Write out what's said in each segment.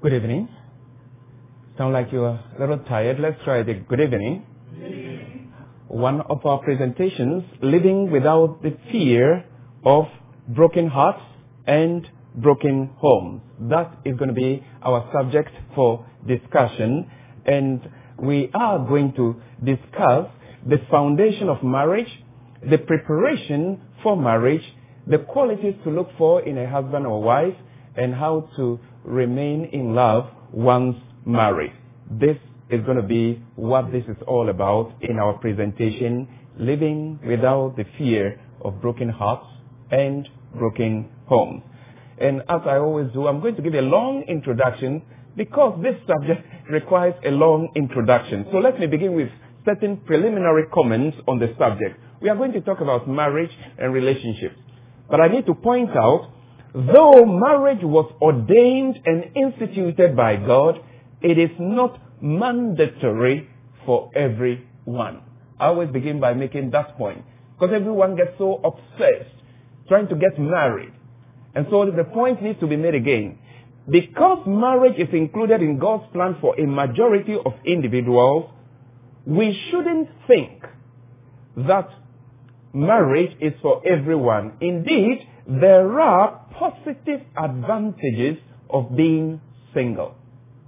Good evening. Sound like you're a little tired. Let's try it. Good evening. One of our presentations, Living Without the Fear of Broken Hearts and Broken Homes. That is going to be our subject for discussion. And we are going to discuss the foundation of marriage, the preparation for marriage, the qualities to look for in a husband or wife, and how to remain in love once married. This is going to be what this is all about in our presentation, Living Without the Fear of Broken Hearts and Broken Homes. And as I always do, I'm going to give a long introduction because this subject requires a long introduction. So let me begin with certain preliminary comments on the subject. We are going to talk about marriage and relationships. But I need to point out, though marriage was ordained and instituted by God, it is not mandatory for everyone. I always begin by making that point, because everyone gets so obsessed trying to get married. And so the point needs to be made again. Because marriage is included in God's plan for a majority of individuals, we shouldn't think that marriage is for everyone. Indeed, there are positive advantages of being single.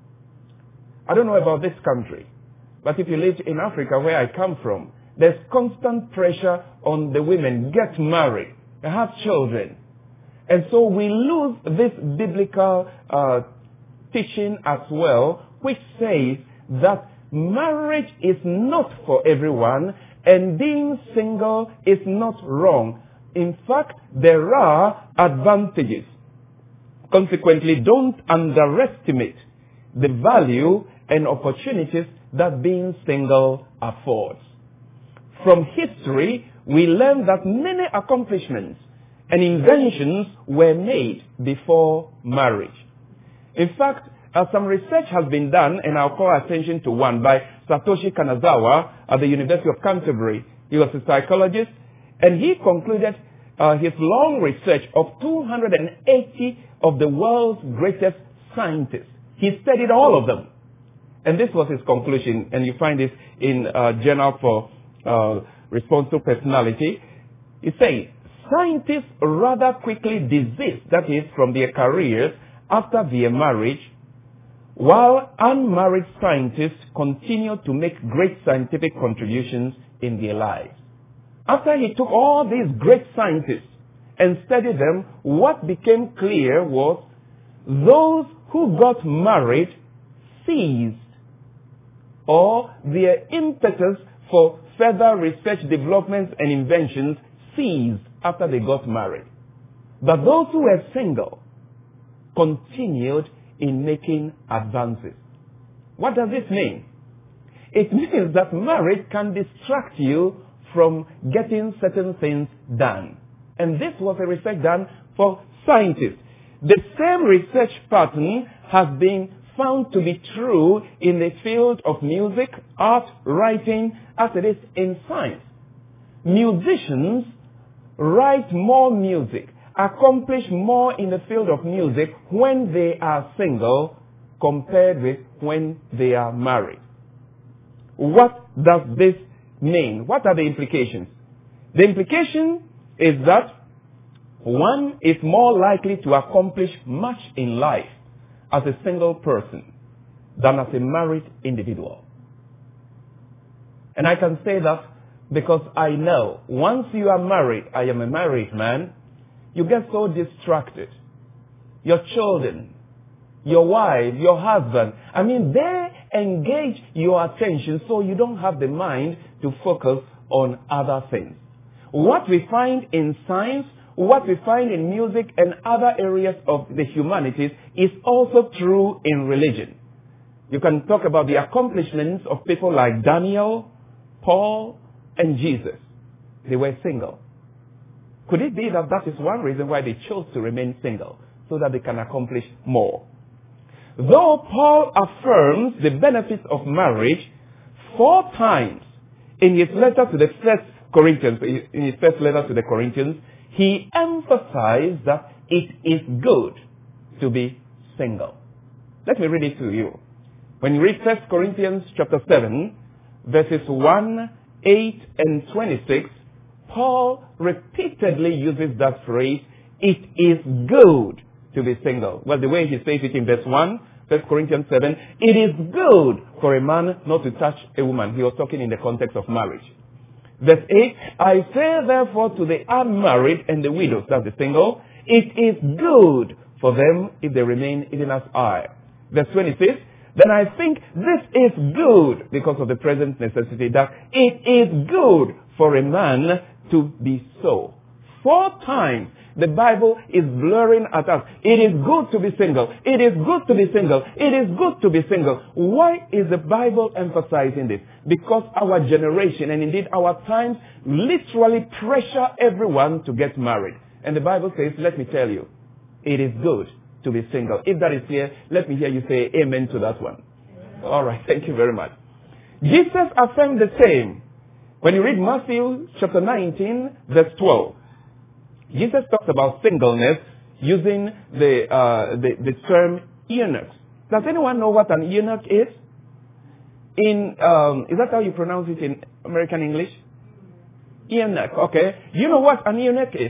I don't know about this country, but if you live in Africa, where I come from, there's constant pressure on the women. Get married, have children. And so we lose this biblical teaching as well, which says that marriage is not for everyone, and being single is not wrong. In fact, there are advantages. Consequently, don't underestimate the value and opportunities that being single affords. From history, we learn that many accomplishments and inventions were made before marriage. In fact, some research has been done, and I'll call attention to one by Satoshi Kanazawa at the University of Canterbury. He was a psychologist, and he concluded his long research of 280 of the world's greatest scientists. He studied all of them. And this was his conclusion, and you find this in Journal for Responsible Personality. He says, scientists rather quickly desist, that is, from their careers after their marriage, while unmarried scientists continue to make great scientific contributions in their lives. After he took all these great scientists and studied them, what became clear was those who got married ceased, or their impetus for further research developments and inventions ceased after they got married. But those who were single continued in making advances. What does this mean? It means that marriage can distract you from getting certain things done. And this was a research done for scientists. The same research pattern has been found to be true in the field of music, art, writing, as it is in science. Musicians write more music, accomplish more in the field of music when they are single compared with when they are married. What does this mean? What are the implications? The implication is that one is more likely to accomplish much in life as a single person than as a married individual. And I can say that because I know once you are married, I am a married man, you get so distracted. Your children, your wife, your husband, they engage your attention so you don't have the mind to focus on other things. What we find in science, what we find in music and other areas of the humanities is also true in religion. You can talk about the accomplishments of people like Daniel, Paul, and Jesus. They were single. Could it be that that is one reason why they chose to remain single, so that they can accomplish more? Though Paul affirms the benefits of marriage 4 times in his letter to the first letter to the Corinthians, he emphasized that it is good to be single. Let me read it to you. When you read 1 Corinthians chapter 7, verses 1, 8, and 26, Paul repeatedly uses that phrase, it is good to be single. Well, the way he says it in verse 1, 1 Corinthians 7, it is good for a man not to touch a woman. He was talking in the context of marriage. Verse 8, I say therefore to the unmarried and the widows, that's the single, it is good for them if they remain even as I. Verse 26, then I think this is good because of the present necessity that it is good for a man to be so. 4 times the Bible is blurring at us. It is good to be single. It is good to be single. It is good to be single. Why is the Bible emphasizing this? Because our generation and indeed our times literally pressure everyone to get married. And the Bible says, let me tell you, it is good to be single. If that is clear, let me hear you say amen to that one. All right, thank you very much. Jesus affirmed the same. When you read Matthew chapter 19, verse 12, Jesus talks about singleness using the term eunuch. Does anyone know what an eunuch is? Is that how you pronounce it in American English? Eunuch, okay. You know what an eunuch is?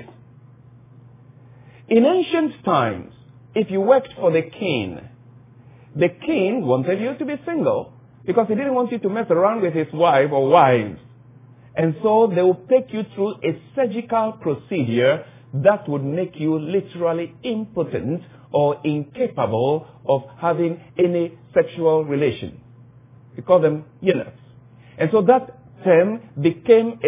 In ancient times, if you worked for the king wanted you to be single because he didn't want you to mess around with his wife or wives. And so they will take you through a surgical procedure that would make you literally impotent or incapable of having any sexual relation. We call them eunuchs. And so that term became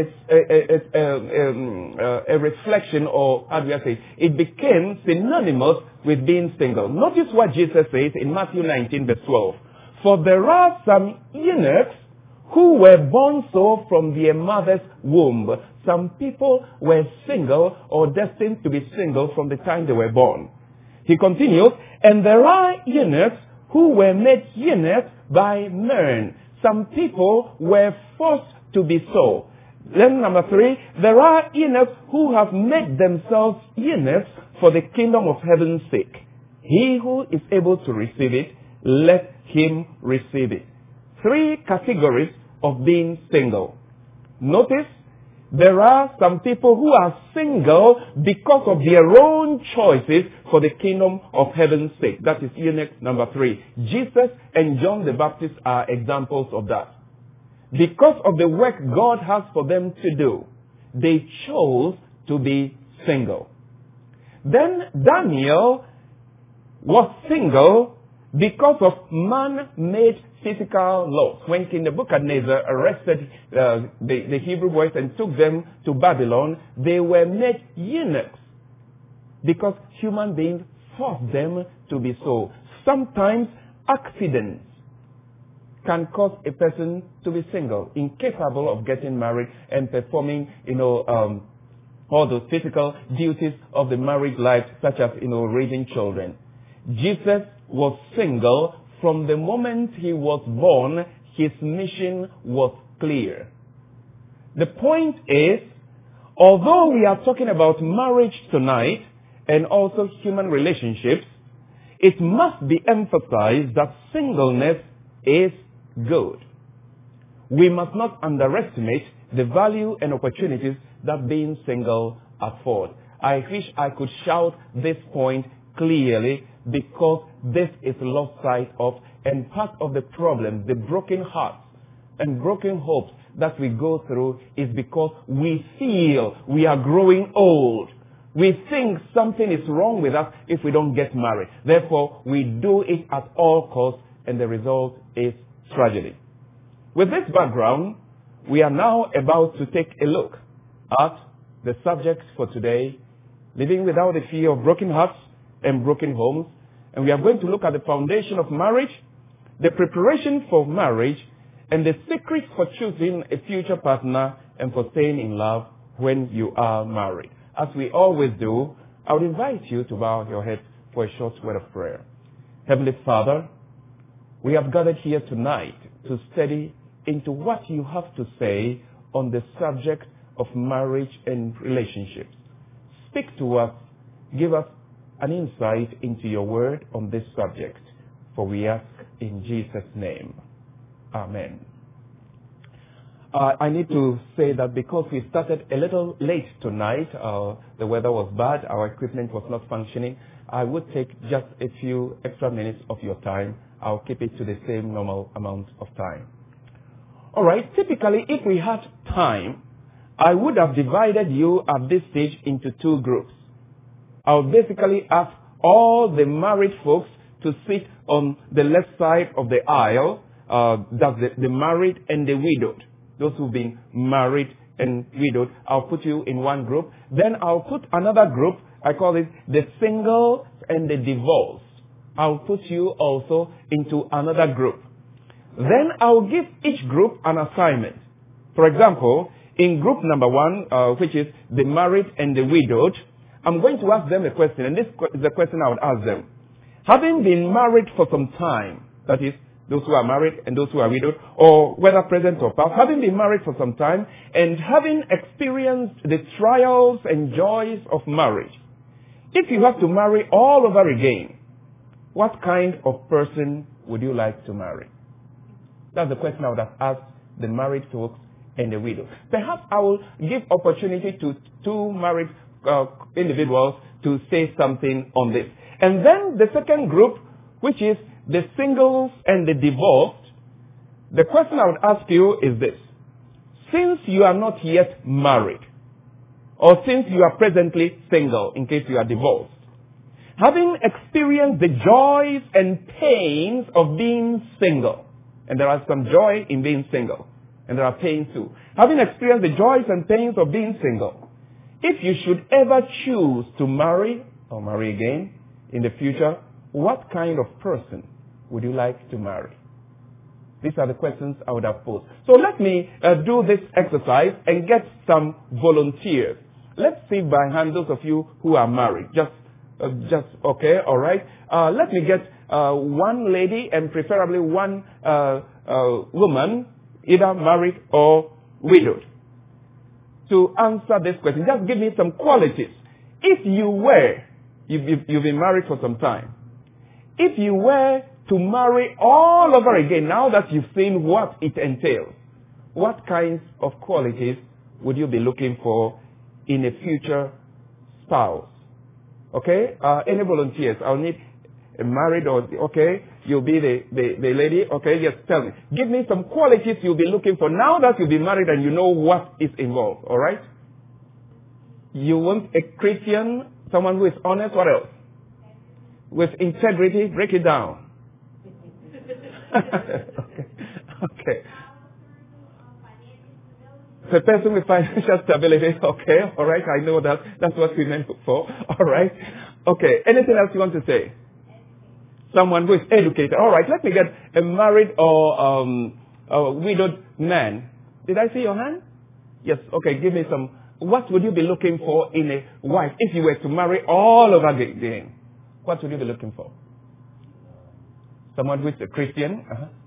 a reflection, or how do I say, it became synonymous with being single. Notice what Jesus says in Matthew 19 verse 12. For there are some eunuchs who were born so from their mother's womb. Some people were single or destined to be single from the time they were born. He continues, and there are eunuchs who were made eunuchs by men. Some people were forced to be so. Then number 3, there are eunuchs who have made themselves eunuchs for the kingdom of heaven's sake. He who is able to receive it, let him receive it. 3 categories of being single. Notice, there are some people who are single because of their own choices for the kingdom of heaven's sake. That is eunuch number 3. Jesus and John the Baptist are examples of that. Because of the work God has for them to do, they chose to be single. Then Daniel was single because of man-made physical laws. When King Nebuchadnezzar arrested the Hebrew boys and took them to Babylon, they were made eunuchs because human beings forced them to be so. Sometimes accidents can cause a person to be single, incapable of getting married and performing, all those physical duties of the married life, such as, raising children. Jesus was single from the moment he was born. His mission was clear. The point is, although we are talking about marriage tonight and also human relationships, it must be emphasized that singleness is good. We must not underestimate the value and opportunities that being single affords. I wish I could shout this point clearly, because this is lost sight of, and part of the problem, the broken hearts and broken hopes that we go through is because we feel we are growing old. We think something is wrong with us if we don't get married. Therefore, we do it at all costs, and the result is tragedy. With this background, we are now about to take a look at the subject for today, living without the fear of broken hearts and broken homes. And we are going to look at the foundation of marriage, the preparation for marriage, and the secret for choosing a future partner and for staying in love when you are married. As we always do, I would invite you to bow your head for a short word of prayer. Heavenly Father, we have gathered here tonight to study into what you have to say on the subject of marriage and relationships. Speak to us. Give us an insight into your word on this subject. For we ask in Jesus' name. Amen. I need to say that because we started a little late tonight, the weather was bad, our equipment was not functioning, I would take just a few extra minutes of your time. I'll keep it to the same normal amount of time. All right, typically if we had time, I would have divided you at this stage into two groups. I'll basically ask all the married folks to sit on the left side of the aisle, that's the married and the widowed. Those who've been married and widowed, I'll put you in one group. Then I'll put another group, I call it the single and the divorced. I'll put you also into another group. Then I'll give each group an assignment. For example, in group number 1, which is the married and the widowed, I'm going to ask them a question, and this is the question I would ask them. Having been married for some time, that is, those who are married and those who are widowed, or whether present or past, having been married for some time and having experienced the trials and joys of marriage, if you have to marry all over again, what kind of person would you like to marry? That's the question I would have asked the married folks and the widow. Perhaps I will give opportunity to two married individuals to say something on this. And then the second group, which is the singles and the divorced, the question I would ask you is this. Since you are not yet married, or since you are presently single, in case you are divorced, having experienced the joys and pains of being single, and there are some joy in being single, and there are pains too. Having experienced the joys and pains of being single, if you should ever choose to marry or marry again in the future, what kind of person would you like to marry? These are the questions I would have posed. So let me do this exercise and get some volunteers. Let's see by hand those of you who are married. Just okay, all right. Let me get one lady and preferably one woman, either married or widowed, to answer this question. Just give me some qualities. If you were, you've been married for some time, if you were to marry all over again, now that you've seen what it entails, what kinds of qualities would you be looking for in a future spouse? Okay? Any volunteers? I'll need a married or, okay, you'll be the lady. Okay, yes, tell me. Give me some qualities you'll be looking for now that you'll be married and you know what is involved. All right? You want a Christian, someone who is honest. What else? With integrity. Break it down. Okay. The person with financial stability. Okay, all right. I know that. That's what we meant for. All right. Okay. Anything else you want to say? Someone who is educated. All right. Let me get a married or a widowed man. Did I see your hand? Yes. Okay. Give me some. What would you be looking for in a wife if you were to marry all over again? What would you be looking for? Someone who is a Christian.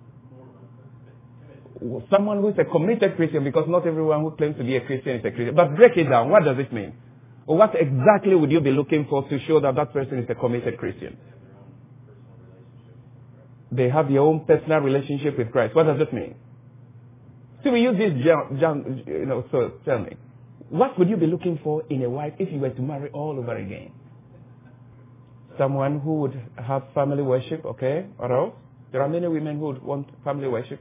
Someone who is a committed Christian, because not everyone who claims to be a Christian is a Christian. But break it down. What does it mean? Or what exactly would you be looking for to show that that person is a committed Christian? They have their own personal relationship with Christ. What does it mean? See, we use this, so tell me. What would you be looking for in a wife if you were to marry all over again? Someone who would have family worship, okay? Or else? There are many women who would want family worship.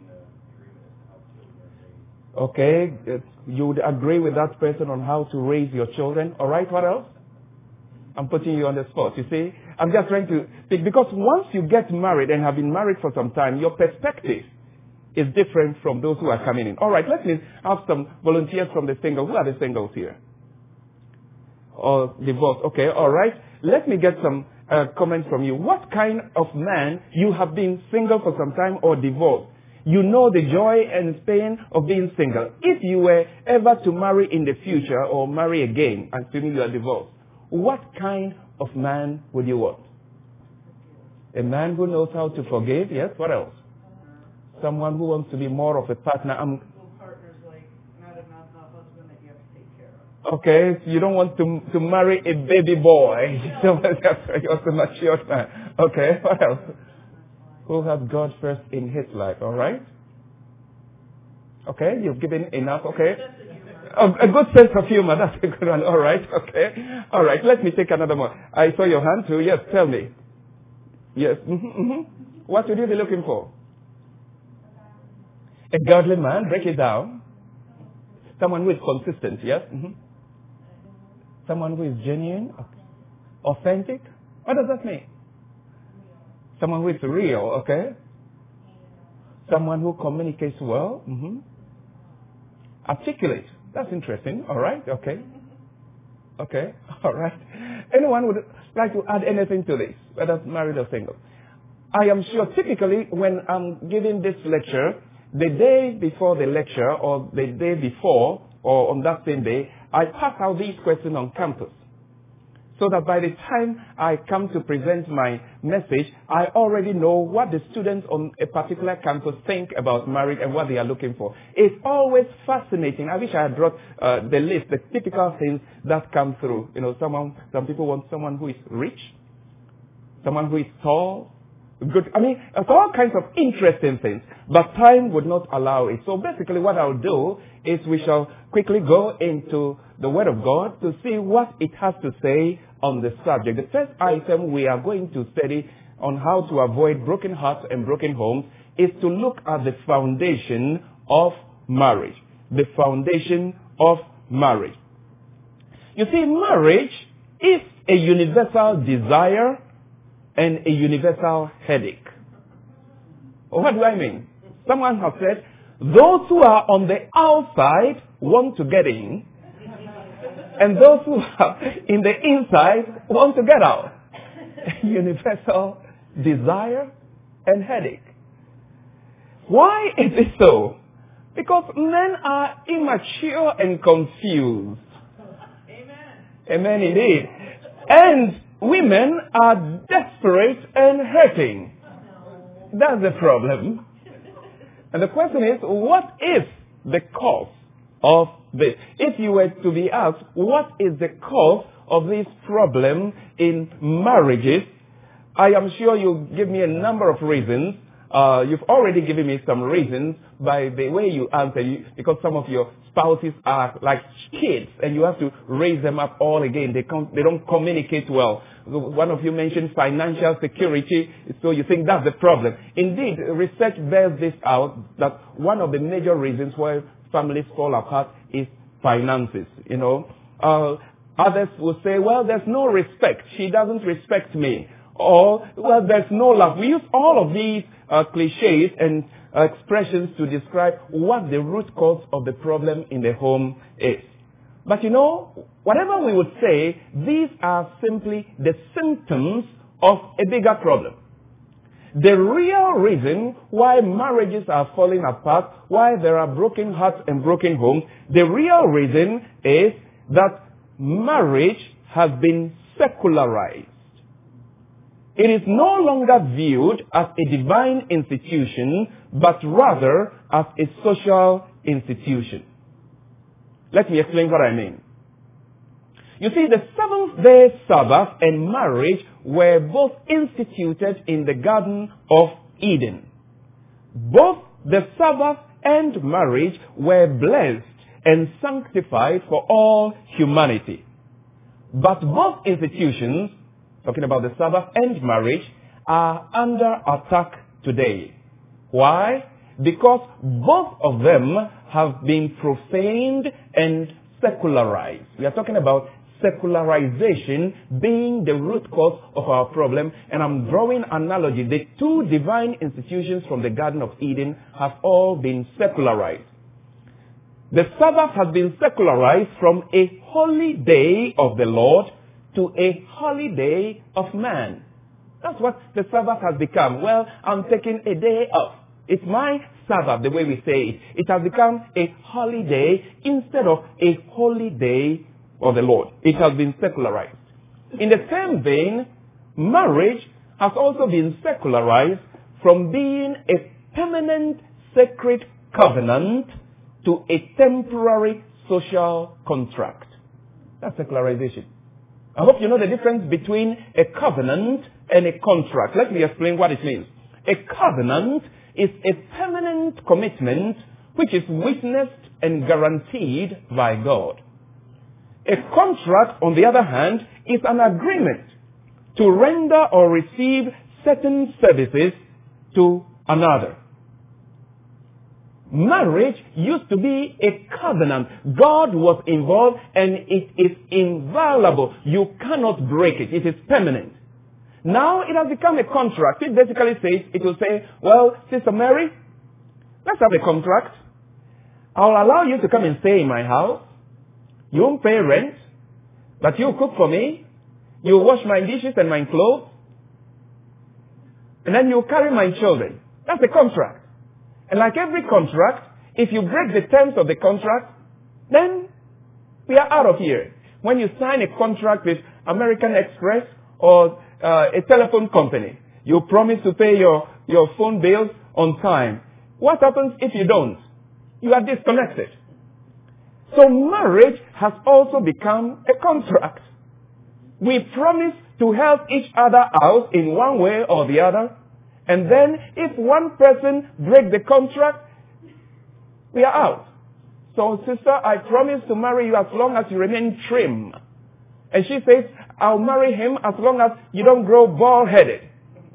Okay, you would agree with that person on how to raise your children. All right, what else? I'm putting you on the spot. You see, I'm just trying to think, because once you get married and have been married for some time, your perspective is different from those who are coming in. All right, let me have some volunteers from the singles. Who are the singles here? Or divorced. Okay, all right. Let me get some comments from you. What kind of man you have been single for some time or divorced? You know the joy and pain of being single. If you were ever to marry in the future or marry again, assuming you are divorced, what kind of man would you want? A man who knows how to forgive? Yes. What else? Someone who wants to be more of a partner. Partners, like not a husband that you have to take care of. Okay, so you don't want to marry a baby boy. You want a matured man. Okay, what else? who has God first in his life, all right? Okay, you've given enough, okay? A good sense of humor, that's a good one, all right, okay? All right, let me take another one. I saw your hand too, yes, tell me. Yes, What would you be looking for? A godly man, break it down. Someone who is consistent, yes? Someone who is genuine, authentic. What does that mean? Someone who is real, okay? Someone who communicates well. Articulate. That's interesting. All right. Okay. Okay. All right. Anyone would like to add anything to this, whether married or single? I am sure typically when I'm giving this lecture, the day before the lecture or the day before or on that same day, I pass out these questions on campus. So that by the time I come to present my message, I already know what the students on a particular campus think about marriage and what they are looking for. It's always fascinating. I wish I had brought the list, the typical things that come through. You know, some people want someone who is rich, someone who is tall, good. I mean, it's all kinds of interesting things, but time would not allow it. So basically what I'll do is we shall quickly go into the Word of God to see what it has to say on the subject. The first item we are going to study on how to avoid broken hearts and broken homes is to look at the foundation of marriage. The foundation of marriage. You see, marriage is a universal desire and a universal headache. What do I mean? Someone has said, those who are on the outside want to get in, and those who are in the inside want to get out. Universal desire and headache. Why is it so? Because men are immature and confused. Amen. Amen indeed. And women are desperate and hurting. That's the problem. And the question is, what is the cause of this? If you were to be asked, what is the cause of this problem in marriages? I am sure you'll give me a number of reasons. You've already given me some reasons by the way you answer, because some of your spouses are like kids and you have to raise them up all again. They don't communicate well. One of you mentioned financial security, so you think that's the problem. Indeed, research bears this out, that one of the major reasons why families fall apart is finances, you know. Others will say, well, there's no respect. She doesn't respect me. Or, well, there's no love. We use all of these cliches and expressions to describe what the root cause of the problem in the home is. But you know, whatever we would say, these are simply the symptoms of a bigger problem. The real reason why marriages are falling apart, why there are broken hearts and broken homes, the real reason is that marriage has been secularized. It is no longer viewed as a divine institution, but rather as a social institution. Let me explain what I mean. You see, the seventh-day Sabbath and marriage were both instituted in the Garden of Eden. Both the Sabbath and marriage were blessed and sanctified for all humanity. But both institutions, talking about the Sabbath and marriage, are under attack today. Why? Because both of them have been profaned and secularized. We are talking about secularization being the root cause of our problem. And I'm drawing analogy. The two divine institutions from the Garden of Eden have all been secularized. The Sabbath has been secularized from a holy day of the Lord to a holiday of man. That's what the Sabbath has become. Well, I'm taking a day off. It's my Sabbath, the way we say it. It has become a holiday instead of a holy day of the Lord. It has been secularized. In the same vein, marriage has also been secularized from being a permanent sacred covenant to a temporary social contract. That's secularization. I hope you know the difference between a covenant and a contract. Let me explain what it means. A covenant is a permanent commitment which is witnessed and guaranteed by God. A contract, on the other hand, is an agreement to render or receive certain services to another. Marriage used to be a covenant. God was involved and it is inviolable. You cannot break it. It is permanent. Now it has become a contract. It basically says, it will say, well, Sister Mary, let's have a contract. I'll allow you to come and stay in my house. You won't pay rent, but you cook for me. You wash my dishes and my clothes. And then you carry my children. That's a contract. And like every contract, if you break the terms of the contract, then we are out of here. When you sign a contract with American Express or a telephone company, you promise to pay your phone bills on time. What happens if you don't? You are disconnected. So marriage has also become a contract. We promise to help each other out in one way or the other. And then if one person breaks the contract, we are out. So sister, I promise to marry you as long as you remain trim. And she says, I'll marry him as long as you don't grow bald-headed.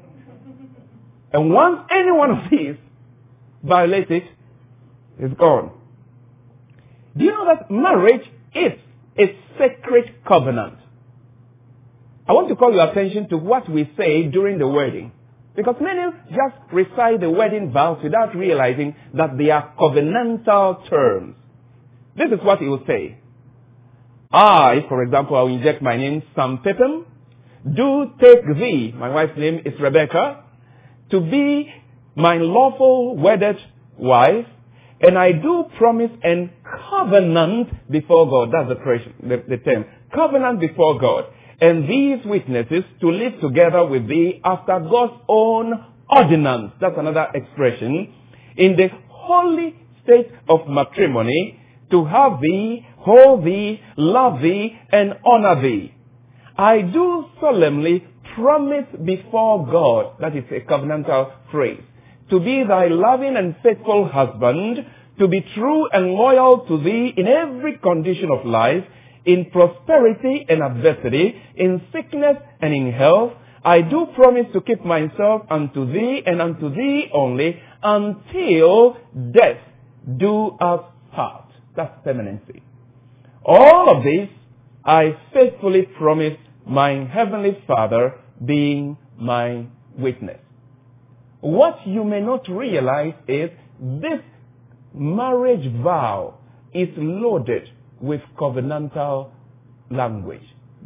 And once any one of these violates it, it's gone. Do you know that marriage is a sacred covenant? I want to call your attention to what we say during the wedding. Because many just recite the wedding vows without realizing that they are covenantal terms. This is what he will say. I, for example, I'll inject my name, Sam Pepin, do take thee, my wife's name is Rebecca, to be my lawful wedded wife, and I do promise and covenant before God. That's the term. Covenant before God. And these witnesses to live together with thee after God's own ordinance. That's another expression. In the holy state of matrimony, to have thee, hold thee, love thee, and honor thee. I do solemnly promise before God, that is a covenantal phrase, to be thy loving and faithful husband, to be true and loyal to thee in every condition of life, in prosperity and adversity, in sickness and in health. I do promise to keep myself unto thee and unto thee only until death do us part. That's permanency. All of this I faithfully promise my heavenly Father being my witness. What you may not realize is this marriage vow is loaded with covenantal language.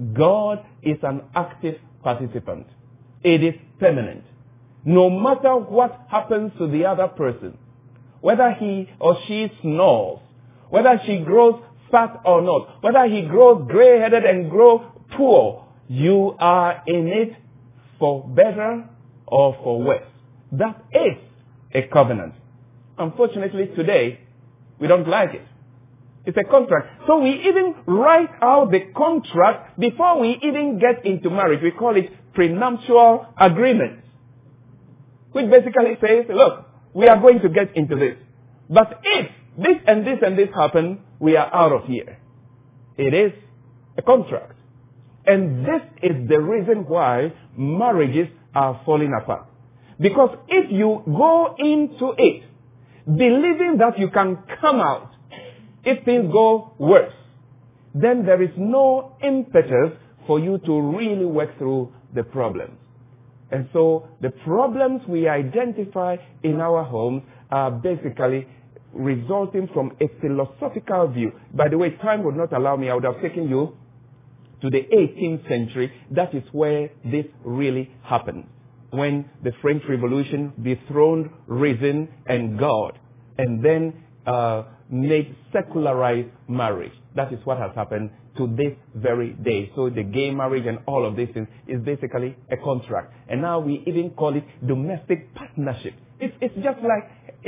God is an active participant. It is permanent. No matter what happens to the other person, whether he or she snores, whether she grows fat or not, whether he grows gray-headed and grows poor, you are in it for better or for worse. That is a covenant. Unfortunately, today, we don't like it. It's a contract. So we even write out the contract before we even get into marriage. We call it prenuptial agreement, which basically says, look, we are going to get into this. But if this and this and this happen, we are out of here. It is a contract. And this is the reason why marriages are falling apart. Because if you go into it believing that you can come out if things go worse, then there is no impetus for you to really work through the problems. And so the problems we identify in our homes are basically resulting from a philosophical view. By the way, time would not allow me. I would have taken you to the 18th century. That is where this really happened. When the French Revolution dethroned reason and God, and then made secularized marriage. That is what has happened to this very day. So the gay marriage and all of this is basically a contract. And now we even call it domestic partnership. It's just like,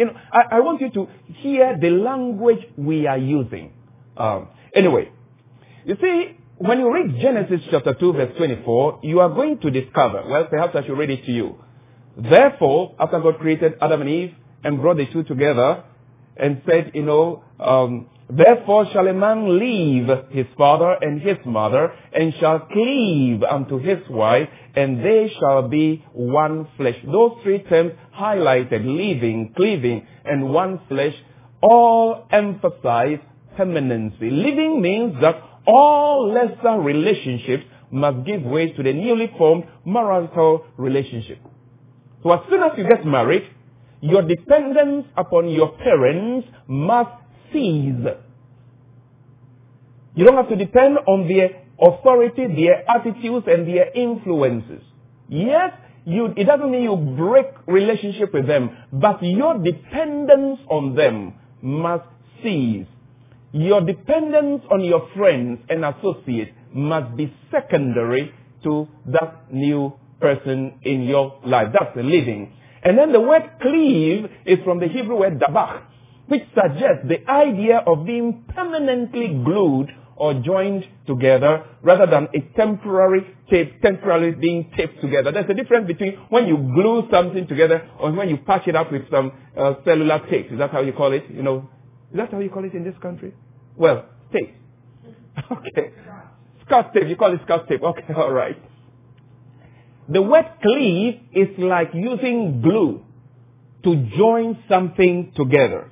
I want you to hear the language we are using. Anyway, you see, when you read Genesis chapter 2 verse 24, you are going to discover, well, perhaps I should read it to you. Therefore, after God created Adam and Eve and brought the two together and said, therefore shall a man leave his father and his mother and shall cleave unto his wife, and they shall be one flesh. Those three terms highlighted, leaving, cleaving, and one flesh, all emphasize permanency. Living means that all lesser relationships must give way to the newly formed marital relationship. So as soon as you get married, your dependence upon your parents must cease. You don't have to depend on their authority, their attitudes, and their influences. Yes, it doesn't mean you break relationship with them, but your dependence on them must cease. Your dependence on your friends and associates must be secondary to that new person in your life. That's the living. And then the word cleave is from the Hebrew word dabach, which suggests the idea of being permanently glued or joined together rather than a temporarily being taped together. There's a difference between when you glue something together or when you patch it up with some cellular tape. Is that how you call it? Is that how you call it in this country? Well, tape. Okay. Scotch tape. You call it Scotch tape. Okay, all right. The word cleave is like using glue to join something together.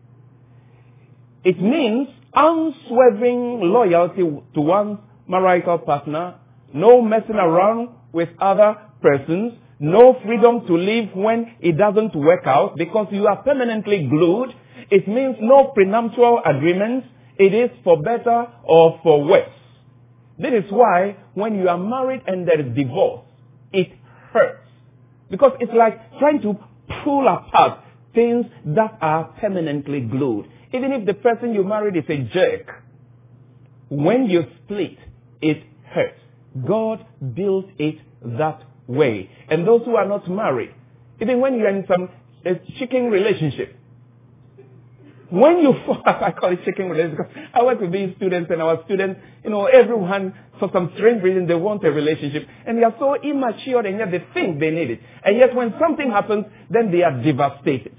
It means unswerving loyalty to one's marital partner, no messing around with other persons, no freedom to leave when it doesn't work out because you are permanently glued. It means no prenuptial agreements. It is for better or for worse. This is why when you are married and there is divorce, it hurts. Because it's like trying to pull apart things that are permanently glued. Even if the person you married is a jerk, when you split, it hurts. God built it that way. And those who are not married, even when you're in a chicken relationship, when you fall, I call it chicken relationship because I work with these students and our students, everyone, for some strange reason, they want a relationship. And they are so immature and yet they think they need it. And yet when something happens, then they are devastated.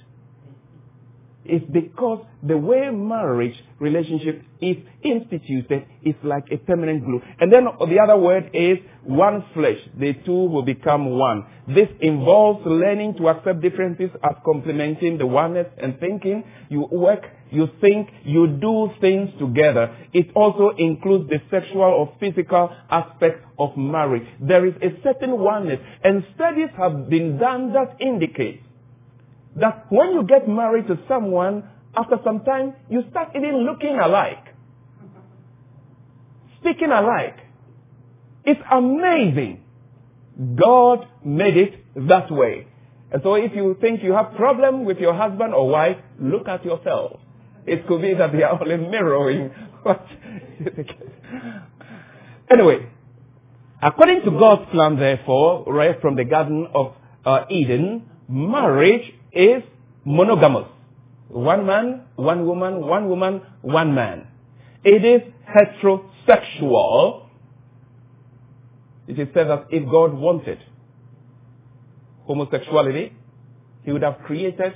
It's because the way marriage relationship is instituted is like a permanent glue. And then the other word is one flesh. The two will become one. This involves learning to accept differences as complementing the oneness and thinking. You work, you think, you do things together. It also includes the sexual or physical aspect of marriage. There is a certain oneness. And studies have been done that indicate that when you get married to someone, after some time, you start even looking alike. Speaking alike. It's amazing. God made it that way. And so if you think you have problem with your husband or wife, look at yourself. It could be that they are only mirroring what is the case. Anyway, according to God's plan, therefore, right from the Garden of Eden, marriage is monogamous. One man, one woman, one woman, one man. It is heterosexual. It is said that if God wanted homosexuality, he would have created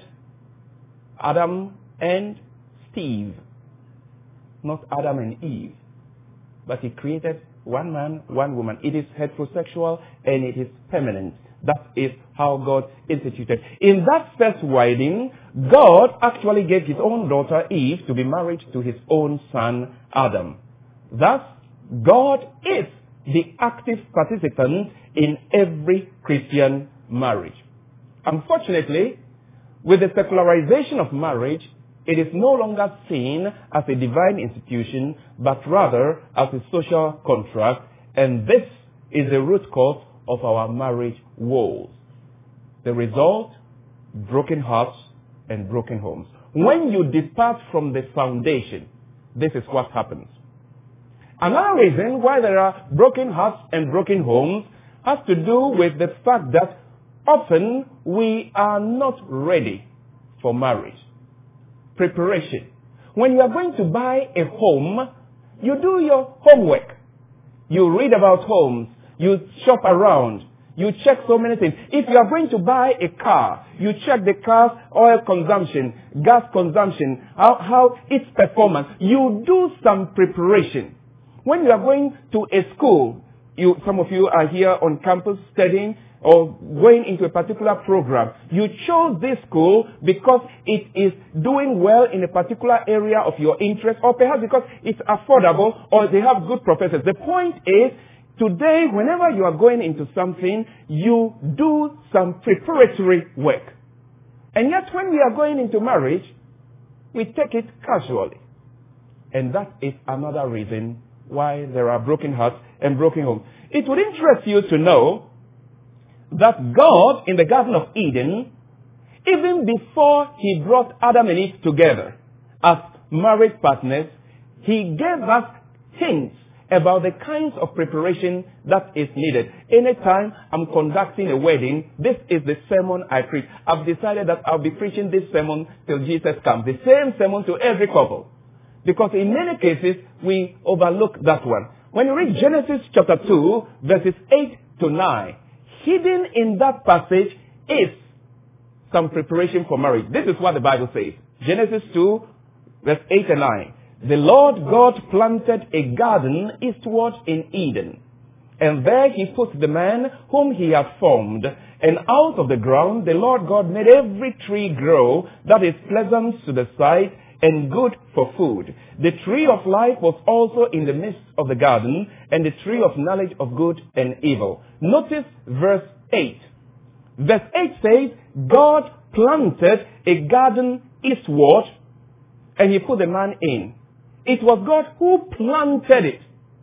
Adam and Steve. Not Adam and Eve. But he created one man, one woman. It is heterosexual and it is permanent. That is how God instituted. In that first wedding, God actually gave his own daughter Eve to be married to his own son Adam. Thus, God is the active participant in every Christian marriage. Unfortunately, with the secularization of marriage, it is no longer seen as a divine institution, but rather as a social contract, and this is the root cause of our marriage woes. The result, broken hearts and broken homes. When you depart from the foundation, this is what happens. Another reason why there are broken hearts and broken homes has to do with the fact that often we are not ready for marriage. Preparation. When you are going to buy a home, you do your homework. You read about homes. You shop around. You check so many things. If you are going to buy a car, you check the car's oil consumption, gas consumption, how its performance. You do some preparation. When you are going to a school, some of you are here on campus studying or going into a particular program. You chose this school because it is doing well in a particular area of your interest, or perhaps because it's affordable or they have good professors. The point is, today, whenever you are going into something, you do some preparatory work. And yet when we are going into marriage, we take it casually. And that is another reason why there are broken hearts and broken homes. It would interest you to know that God in the Garden of Eden, even before he brought Adam and Eve together as married partners, he gave us hints about the kinds of preparation that is needed. Anytime I'm conducting a wedding, this is the sermon I preach. I've decided that I'll be preaching this sermon till Jesus comes. The same sermon to every couple. Because in many cases, we overlook that one. When you read Genesis chapter 2, verses 8 to 9, hidden in that passage is some preparation for marriage. This is what the Bible says. Genesis 2, verse 8 and 9. The Lord God planted a garden eastward in Eden, and there he put the man whom he had formed. And out of the ground the Lord God made every tree grow that is pleasant to the sight and good for food. The tree of life was also in the midst of the garden, and the tree of knowledge of good and evil. Notice verse 8. Verse 8 says, God planted a garden eastward, and he put the man in. It was God who planted it.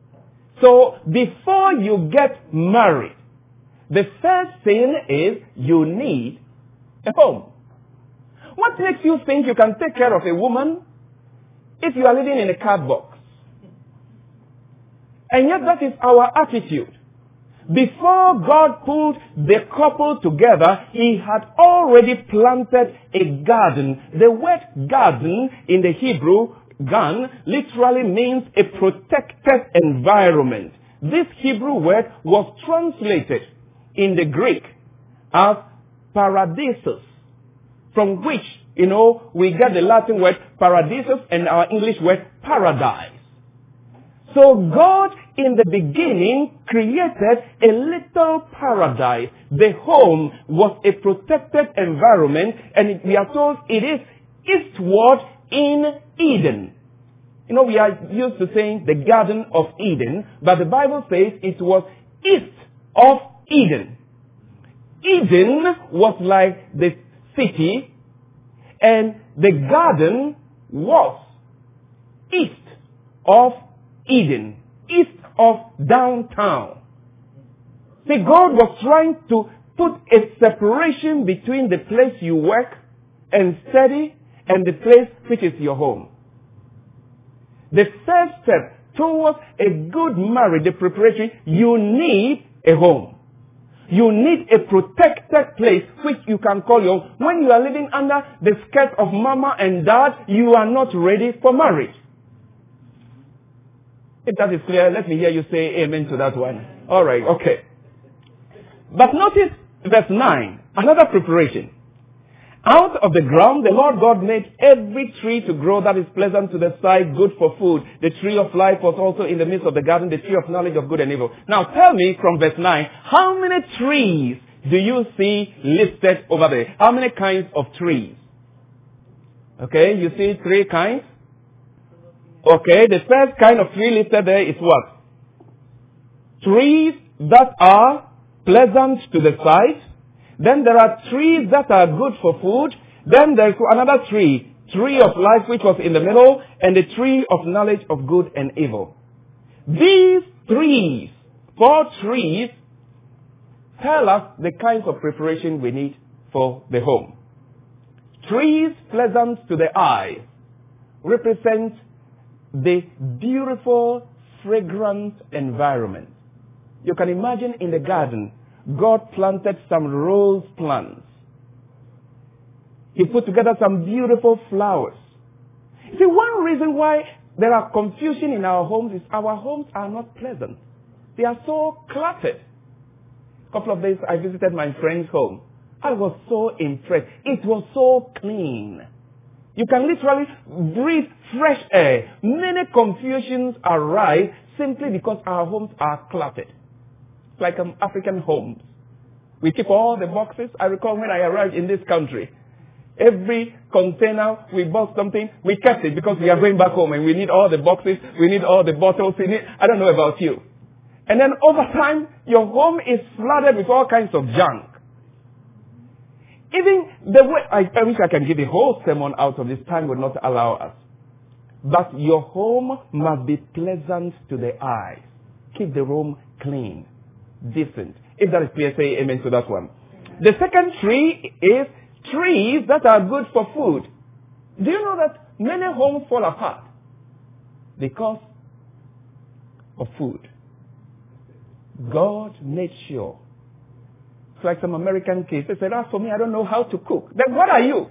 So before you get married, the first thing is you need a home. What makes you think you can take care of a woman if you are living in a card box? And yet that is our attitude. Before God pulled the couple together, he had already planted a garden. The word garden in the Hebrew, gan, literally means a protected environment. This Hebrew word was translated in the Greek as paradisos, from which, we get the Latin word paradisos and our English word paradise. So God in the beginning created a little paradise. The home was a protected environment, and we are told it is eastward in Eden. We are used to saying the Garden of Eden, but the Bible says it was east of Eden. Eden was like the city, and the garden was east of Eden, east of downtown. See, God was trying to put a separation between the place you work and study and the place which is your home. The first step towards a good marriage, the preparation, you need a home. You need a protected place which you can call your home. When you are living under the skirt of mama and dad, you are not ready for marriage. If that is clear, let me hear you say amen to that one. All right, okay. But notice verse 9, another preparation. Out of the ground, the Lord God made every tree to grow that is pleasant to the sight, good for food. The tree of life was also in the midst of the garden, the tree of knowledge of good and evil. Now tell me from verse 9, how many trees do you see listed over there? How many kinds of trees? Okay, you see 3 kinds? Okay, the first kind of tree listed there is what? Trees that are pleasant to the sight. Then there are trees that are good for food. Then there's another tree of life, which was in the middle, and the tree of knowledge of good and evil. These 4 trees, tell us the kinds of preparation we need for the home. Trees pleasant to the eye represent the beautiful, fragrant environment. You can imagine in the garden, God planted some rose plants. He put together some beautiful flowers. See, one reason why there are confusion in our homes is our homes are not pleasant. They are so cluttered. A couple of days I visited my friend's home. I was so impressed. It was so clean. You can literally breathe fresh air. Many confusions arise simply because our homes are cluttered. Like African homes. We keep all the boxes. I recall when I arrived in this country, every container we bought something, we kept it because we are going back home and we need all the boxes, we need all the bottles, I don't know about you. And then over time, your home is flooded with all kinds of junk. Even the way, I wish I can give a whole sermon out of this, time would not allow us. But your home must be pleasant to the eye. Keep the room clean, decent. If that is clear, say amen to that one. The second tree is trees that are good for food. Do you know that many homes fall apart because of food? God made sure. It's like some American kids. They said, as for me, I don't know how to cook. Then what are you?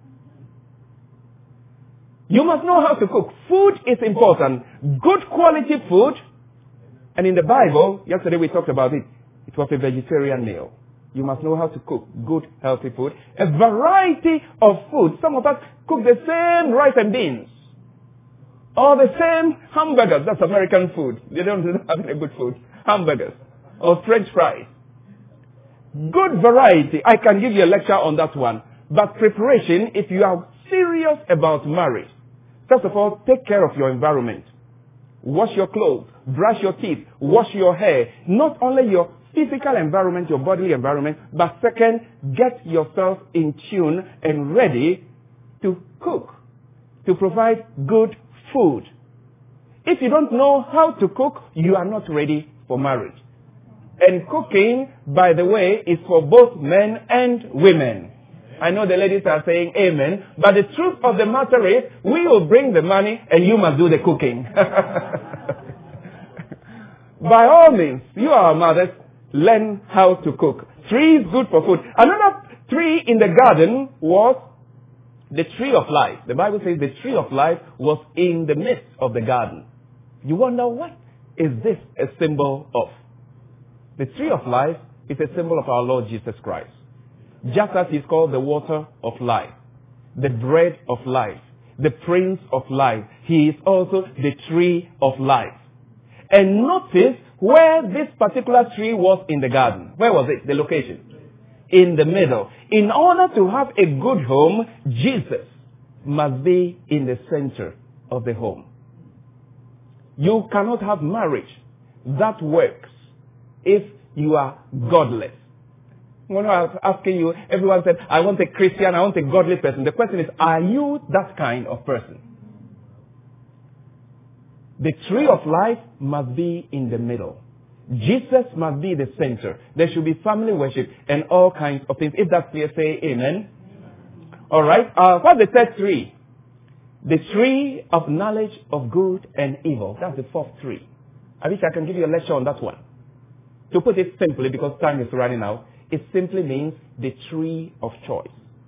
You must know how to cook. Food is important. Good quality food. And in the Bible, yesterday we talked about it. It was a vegetarian meal. You must know how to cook good, healthy food. A variety of food. Some of us cook the same rice and beans. Or the same hamburgers. That's American food. They don't have any good food. Hamburgers. Or French fries. Good variety. I can give you a lecture on that one. But preparation, if you are serious about marriage, first of all, take care of your environment. Wash your clothes. Brush your teeth. Wash your hair. Not only your physical environment, your bodily environment, but second, get yourself in tune and ready to cook, to provide good food. If you don't know how to cook, you are not ready for marriage. And cooking, by the way, is for both men and women. I know the ladies are saying amen, but the truth of the matter is, we will bring the money and you must do the cooking. By all means, you are mothers, learn how to cook. Tree is good for food. Another tree in the garden was the tree of life. The Bible says the tree of life was in the midst of the garden. You wonder, what is this a symbol of? The tree of life is a symbol of our Lord Jesus Christ. Just as he's called the water of life, the bread of life, the prince of life, he is also the tree of life. And notice where this particular tree was in the garden. Where was it? The location. In the middle. In order to have a good home, Jesus must be in the center of the home. You cannot have marriage that works if you are godless. When I was asking you, everyone said, I want a Christian, I want a godly person. The question is, are you that kind of person? The tree of life must be in the middle. Jesus must be the center. There should be family worship and all kinds of things. If that's clear, say amen. All right. What's the third tree? The tree of knowledge of good and evil. That's the fourth tree. I wish I can give you a lecture on that one. To put it simply, because time is running out, it simply means the tree of choice.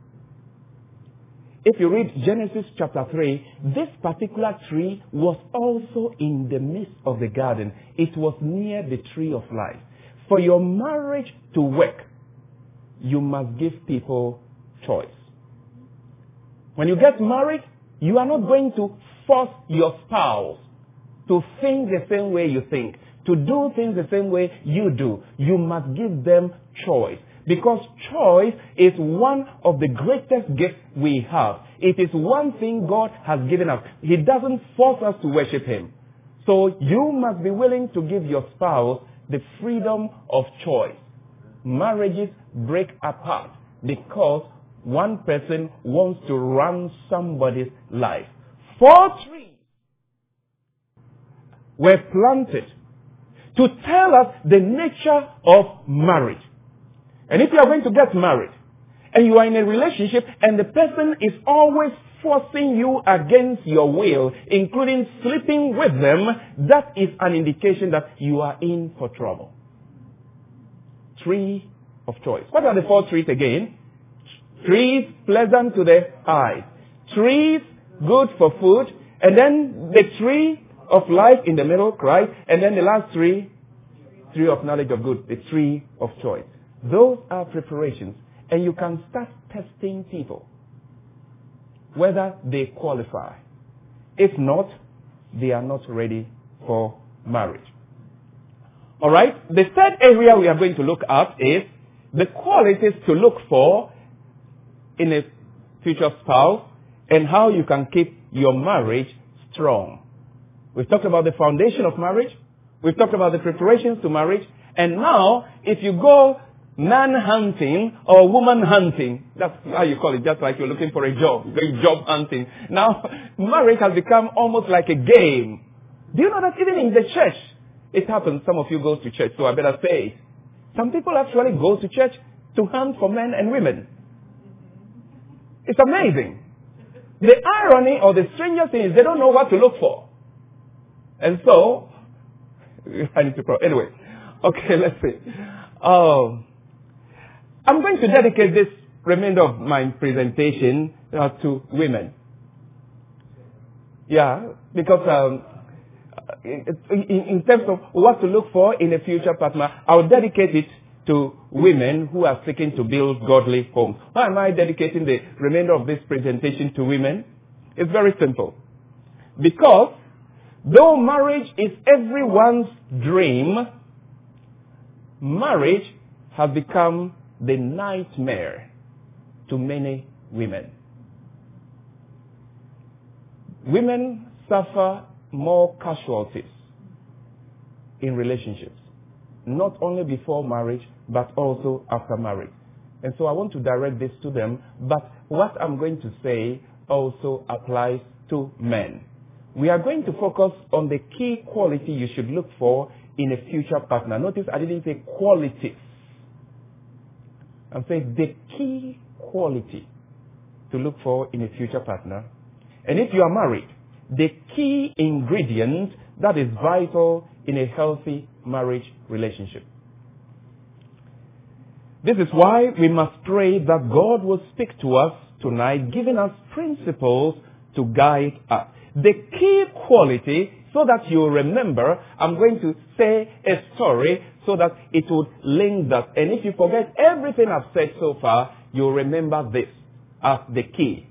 If you read Genesis chapter 3, this particular tree was also in the midst of the garden. It was near the tree of life. For your marriage to work, you must give people choice. When you get married, you are not going to force your spouse to think the same way you think, to do things the same way you do. You must give them choice. Because choice is one of the greatest gifts we have. It is one thing God has given us. He doesn't force us to worship Him. So you must be willing to give your spouse the freedom of choice. Marriages break apart because one person wants to run somebody's life. 4 trees were planted to tell us the nature of marriage. And if you are going to get married, and you are in a relationship, and the person is always forcing you against your will, including sleeping with them, that is an indication that you are in for trouble. Tree of choice. What are the 4 trees again? Trees pleasant to the eye. Trees good for food. And then the tree of life in the middle, Christ. And then the last tree, tree of knowledge of good, the tree of choice. Those are preparations. And you can start testing people, whether they qualify. If not, they are not ready for marriage. All right? The third area we are going to look at is the qualities to look for in a future spouse and how you can keep your marriage strong. We've talked about the foundation of marriage. We've talked about the preparations to marriage. And now, if you go man hunting or woman hunting, that's how you call it, just like you're looking for a job, going job hunting. Now, marriage has become almost like a game. Do you know that even in the church, it happens? Some of you go to church, so I better say it. Some people actually go to church to hunt for men and women. It's amazing. The irony or the strangest thing is they don't know what to look for. And so, I need to anyway. Okay, let's see. I'm going to dedicate this remainder of my presentation to women. Yeah, because in terms of what to look for in a future partner, I'll dedicate it to women who are seeking to build godly homes. Why am I dedicating the remainder of this presentation to women? It's very simple. Because though marriage is everyone's dream, marriage has become the nightmare to many women. Women suffer more casualties in relationships, not only before marriage, but also after marriage. And so I want to direct this to them, but what I'm going to say also applies to men. We are going to focus on the key quality you should look for in a future partner. Notice I didn't say qualities. I'm saying the key quality to look for in a future partner. And if you are married, the key ingredient that is vital in a healthy marriage relationship. This is why we must pray that God will speak to us tonight, giving us principles to guide us. The key quality, so that you remember, I'm going to say a story so that it would link that. And if you forget everything I've said so far, you'll remember this as the key.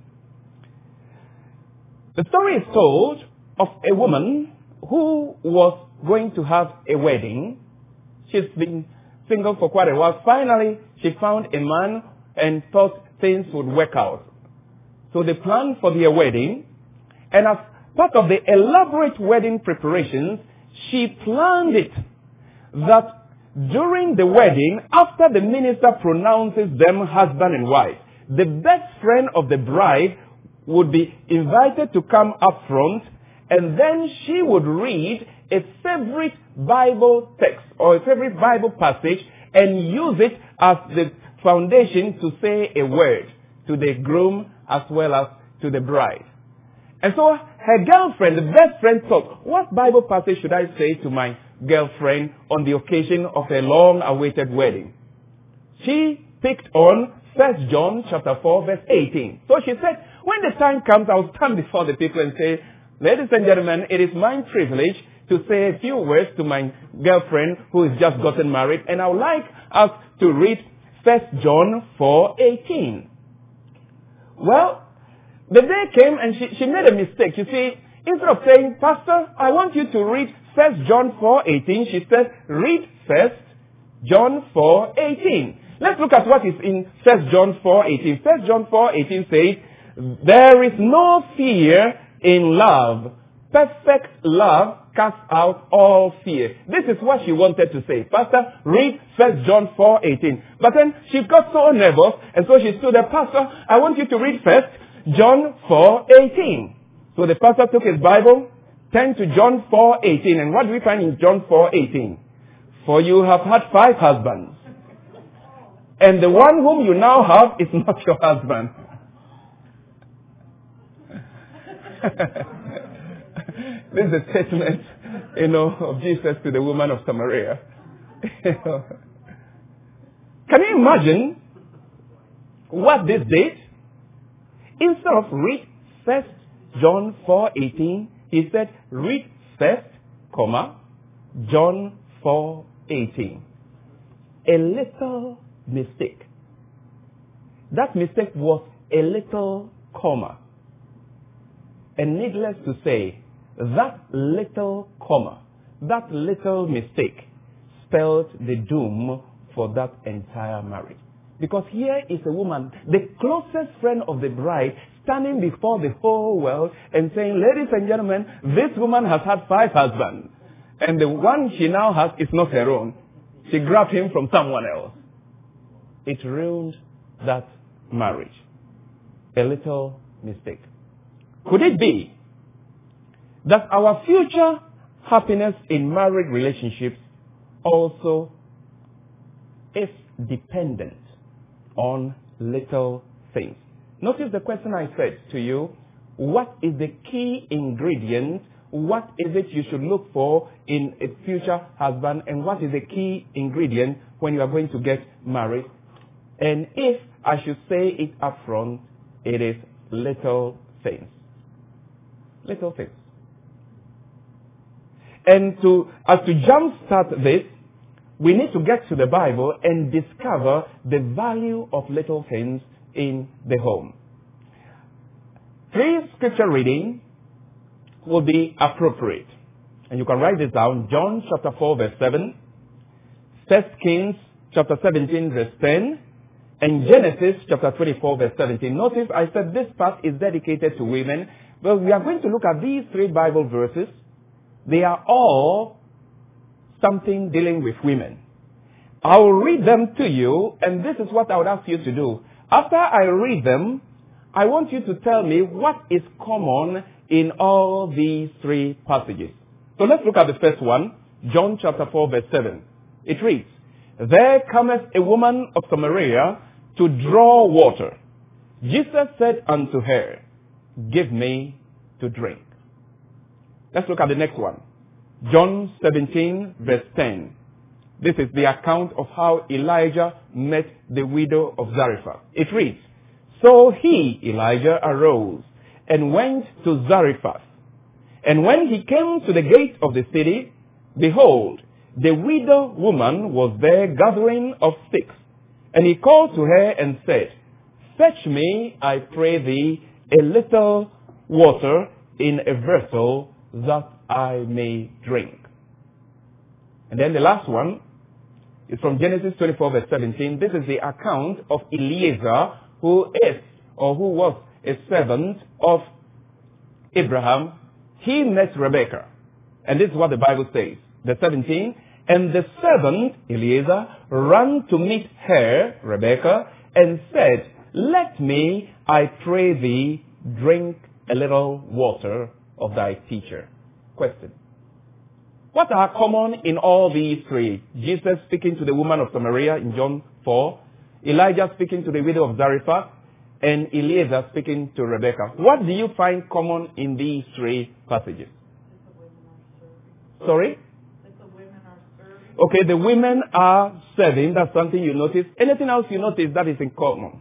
The story is told of a woman who was going to have a wedding. She's been single for quite a while. Finally, she found a man and thought things would work out. So they planned for their wedding. And as part of the elaborate wedding preparations, she planned it that during the wedding, after the minister pronounces them husband and wife, the best friend of the bride would be invited to come up front, and then she would read a favorite Bible text or a favorite Bible passage and use it as the foundation to say a word to the groom as well as to the bride. And so her girlfriend, the best friend, thought, what Bible passage should I say to my girlfriend on the occasion of a long-awaited wedding? She picked on 1 John chapter 4, verse 18. So she said, when the time comes, I'll stand before the people and say, ladies and gentlemen, it is my privilege to say a few words to my girlfriend who has just gotten married, and I would like us to read 1 John 4, 18. Well, the day came and she made a mistake. You see, instead of saying, Pastor, I want you to read 1 John 4, 18, she said, read 1 John 4, 18. Let's look at what is in 1 John 4, 18. 1 John 4, 18 says, there is no fear in love. Perfect love casts out all fear. This is what she wanted to say. Pastor, read 1 John 4, 18. But then she got so nervous, and so she stood there, Pastor, I want you to read 1 John 4, 18. So the pastor took his Bible, turned to John 4, 18. And what do we find in John 4, 18? For you have had 5 husbands, and the one whom you now have is not your husband. This is a statement, of Jesus to the woman of Samaria. Can you imagine what this did? Instead of read 1 John 4:18, he said, read 1, John 4, 18. A little mistake. That mistake was a little comma. And needless to say, that little comma, that little mistake spelled the doom for that entire marriage. Because here is a woman, the closest friend of the bride, standing before the whole world and saying, ladies and gentlemen, this woman has had 5 husbands. And the one she now has is not her own. She grabbed him from someone else. It ruined that marriage. A little mistake. Could it be that our future happiness in married relationships also is dependent on little things? Notice the question I said to you. What is the key ingredient? What is it you should look for in a future husband? And what is the key ingredient when you are going to get married? And if I should say it up front, it is little things. Little things. And to jumpstart this, we need to get to the Bible and discover the value of little things in the home. 3 scripture reading will be appropriate. And you can write this down. John chapter 4 verse 7. 1 Kings chapter 17 verse 10. And Genesis chapter 24 verse 17. Notice I said this part is dedicated to women. Well, we are going to look at these 3 Bible verses. They are all something dealing with women. I will read them to you, and this is what I would ask you to do. After I read them, I want you to tell me what is common in all these 3 passages. So let's look at the first one, John chapter 4 verse 7. It reads, There cometh a woman of Samaria to draw water. Jesus said unto her, Give me to drink. Let's look at the next one. John 17 verse 10. This is the account of how Elijah met the widow of Zarephath. It reads, So he, Elijah, arose and went to Zarephath. And when he came to the gate of the city, behold, the widow woman was there gathering of sticks. And he called to her and said, Fetch me, I pray thee, a little water in a vessel that I may drink. And then the last one is from Genesis 24 verse 17. This is the account of Eliezer, who was a servant of Abraham. He met Rebekah. And this is what the Bible says. Verse 17. And the servant, Eliezer, ran to meet her, Rebekah, and said, Let me, I pray thee, drink a little water of thy teacher. Question. What are common in all these 3? Jesus speaking to the woman of Samaria in John 4, Elijah speaking to the widow of Zarephath, and Eliezer speaking to Rebekah. What do you find common in these 3 passages? Sorry? Okay, the women are serving. That's something you notice. Anything else you notice that is in common?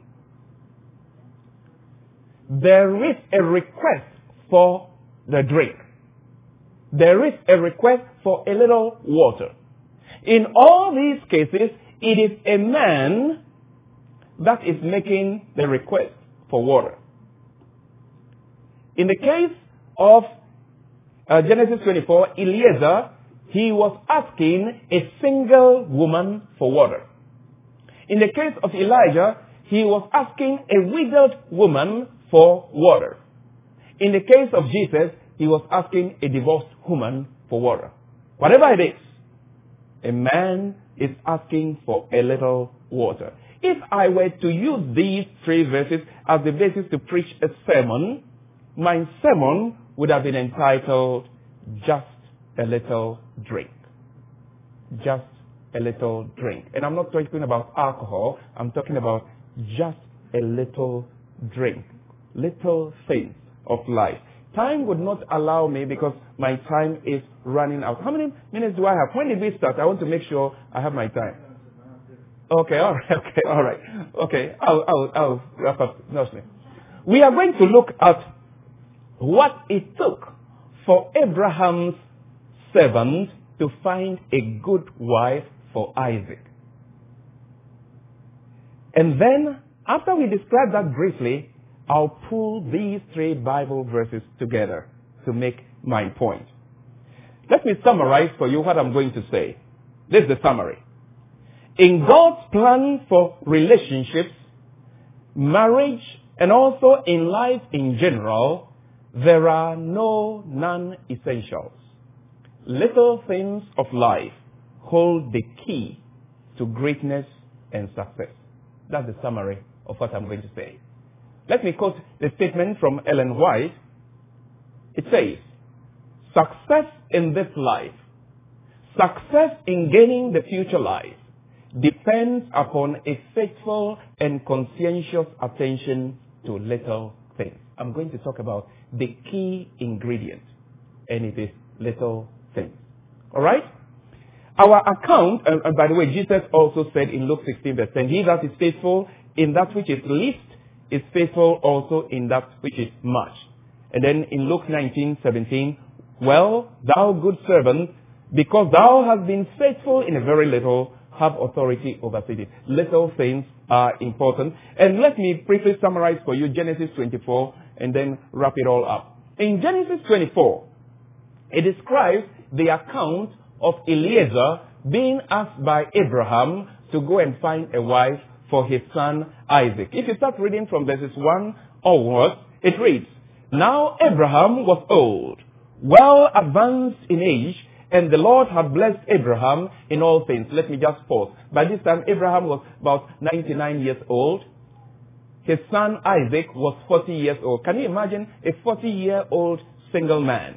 There is a request for the drink. There is a request for a little water. In all these cases, it is a man that is making the request for water. In the case of Genesis 24, Eliezer, he was asking a single woman for water. In the case of Elijah, he was asking a widowed woman for water. In the case of Jesus, he was asking a divorced woman for water. Whatever it is, a man is asking for a little water. If I were to use these 3 verses as the basis to preach a sermon, my sermon would have been entitled, Just a Little Drink. Just a little drink. And I'm not talking about alcohol. I'm talking about just a little drink. Little things of life. Time would not allow me because my time is running out. How many minutes do I have? When did we start? I want to make sure I have my time. Okay, all right. Okay, I'll wrap up. We are going to look at what it took for Abraham's servant to find a good wife for Isaac. And then, after we describe that briefly, I'll pull these three Bible verses together to make my point. Let me summarize for you what I'm going to say. This is the summary. In God's plan for relationships, marriage, and also in life in general, there are no non-essentials. Little things of life hold the key to greatness and success. That's the summary of what I'm going to say. Let me quote the statement from Ellen White. It says, success in this life, success in gaining the future life, depends upon a faithful and conscientious attention to little things. I'm going to talk about the key ingredient, and it is little things. All right? Our account, and by the way, Jesus also said in Luke 16, verse 10, he that is faithful in that which is least is faithful also in that which is much. And then in Luke 19, 17, well, thou good servant, because thou hast been faithful in a very little, have authority over it. Little things are important. And let me briefly summarize for you Genesis 24 and then wrap it all up. In Genesis 24, it describes the account of Eliezer being asked by Abraham to go and find a wife for his son Isaac. If you start reading from verses 1 onwards, it reads, now Abraham was old, well advanced in age, and the Lord had blessed Abraham in all things. Let me just pause. By this time, Abraham was about 99 years old. His son Isaac was 40 years old. Can you imagine a 40-year-old single man?